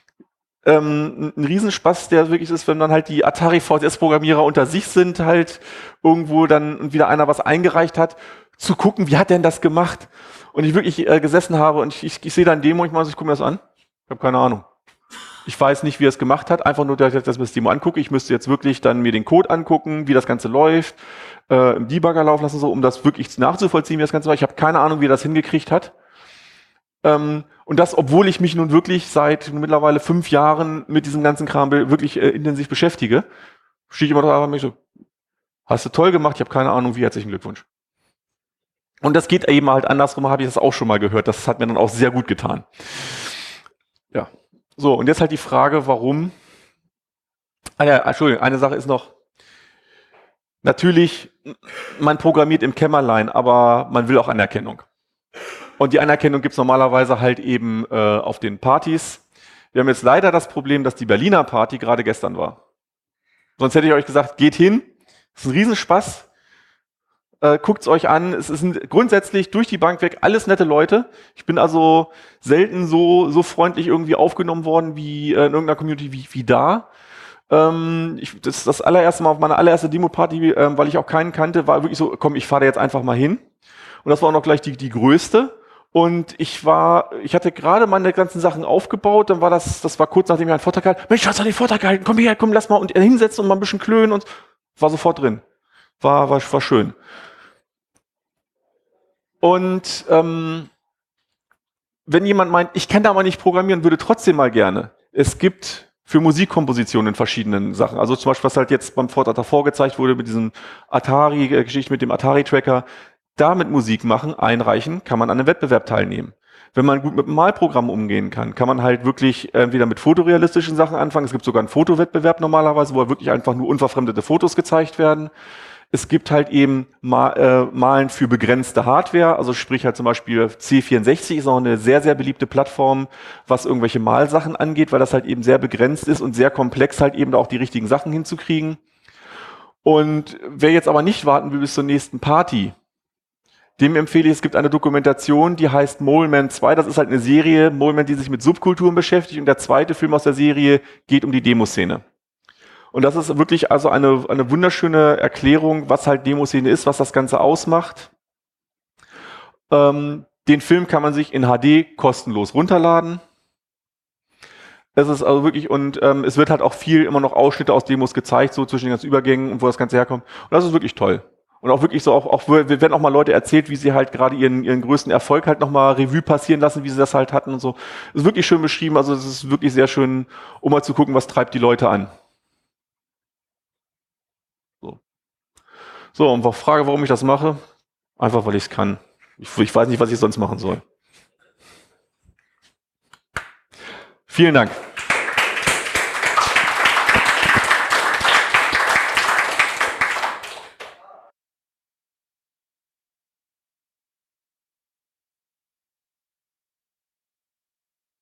Speaker 1: Ähm, ein Riesenspaß, der wirklich ist, wenn dann halt die Atari V C S-Programmierer unter sich sind, halt irgendwo dann und wieder einer was eingereicht hat, zu gucken, wie hat denn das gemacht? Und ich wirklich äh, gesessen habe und ich, ich, ich sehe da ein Demo, ich mache, ich gucke mir das an. Ich habe keine Ahnung. Ich weiß nicht, wie er es gemacht hat, einfach nur, dass ich das Demo angucke. Ich müsste jetzt wirklich dann mir den Code angucken, wie das Ganze läuft, äh, im Debugger laufen lassen, so, um das wirklich nachzuvollziehen, wie das Ganze war. Ich habe keine Ahnung, wie er das hingekriegt hat. Ähm, und das, obwohl ich mich nun wirklich seit mittlerweile fünf Jahren mit diesem ganzen Kram wirklich äh, intensiv beschäftige, stehe ich immer da und mich so, hast du toll gemacht, ich habe keine Ahnung, wie, herzlichen Glückwunsch. Und das geht eben halt andersrum, habe ich das auch schon mal gehört. Das hat mir dann auch sehr gut getan. Ja. So, und jetzt halt die Frage, warum? Ah ja, Entschuldigung, eine Sache ist noch. Natürlich, man programmiert im Kämmerlein, aber man will auch Anerkennung. Und die Anerkennung gibt es normalerweise halt eben äh, auf den Partys. Wir haben jetzt leider das Problem, dass die Berliner Party gerade gestern war. Sonst hätte ich euch gesagt, geht hin, es ist ein Riesenspaß. Äh, guckt's euch an. Es sind grundsätzlich durch die Bank weg alles nette Leute. Ich bin also selten so so freundlich irgendwie aufgenommen worden wie äh, in irgendeiner Community wie, wie da. Ähm, ich, das ist das allererste Mal auf meiner allererste Demo-Party, ähm, weil ich auch keinen kannte, war wirklich so, komm, ich fahre da jetzt einfach mal hin. Und das war auch noch gleich die, die größte. Und ich war, ich hatte gerade meine ganzen Sachen aufgebaut, dann war das, das war kurz nachdem ich einen Vortrag gehalten, Mensch, hast du den Vortrag gehalten? Komm her, komm, lass mal und hinsetzen und mal ein bisschen klönen und war sofort drin. War, war, war schön. Und ähm, wenn jemand meint, ich kann da mal nicht programmieren, würde trotzdem mal gerne. Es gibt für Musikkompositionen in verschiedenen Sachen, also zum Beispiel, was halt jetzt beim Vortrag davor gezeigt wurde mit diesem Atari-Geschichte, mit dem Atari-Tracker, damit Musik machen, einreichen, kann man an einem Wettbewerb teilnehmen. Wenn man gut mit dem Malprogramm umgehen kann, kann man halt wirklich entweder mit fotorealistischen Sachen anfangen. Es gibt sogar einen Fotowettbewerb normalerweise, wo wirklich einfach nur unverfremdete Fotos gezeigt werden. Es gibt halt eben Ma äh, Malen für begrenzte Hardware, also sprich halt zum Beispiel C vierundsechzig ist auch eine sehr, sehr beliebte Plattform, was irgendwelche Malsachen angeht, weil das halt eben sehr begrenzt ist und sehr komplex halt eben auch die richtigen Sachen hinzukriegen. Und wer jetzt aber nicht warten will bis zur nächsten Party, dem empfehle ich, es gibt eine Dokumentation, die heißt Mole Man zwei, das ist halt eine Serie, Mole Man, die sich mit Subkulturen beschäftigt und der zweite Film aus der Serie geht um die Demoszene. Und das ist wirklich also eine, eine wunderschöne Erklärung, was halt Demoszene ist, was das Ganze ausmacht. Ähm, den Film kann man sich in H D kostenlos runterladen. Es ist also wirklich, und ähm, es wird halt auch viel immer noch Ausschnitte aus Demos gezeigt, so zwischen den ganzen Übergängen und wo das Ganze herkommt. Und das ist wirklich toll. Und auch wirklich so, auch, auch werden auch mal Leute erzählt, wie sie halt gerade ihren, ihren größten Erfolg halt nochmal Revue passieren lassen, wie sie das halt hatten und so. Das ist wirklich schön beschrieben, also es ist wirklich sehr schön, um mal zu gucken, was treibt die Leute an. So, so und auf Frage, warum ich das mache, einfach weil ich es kann. Ich, ich weiß nicht, was ich sonst machen soll. Vielen Dank.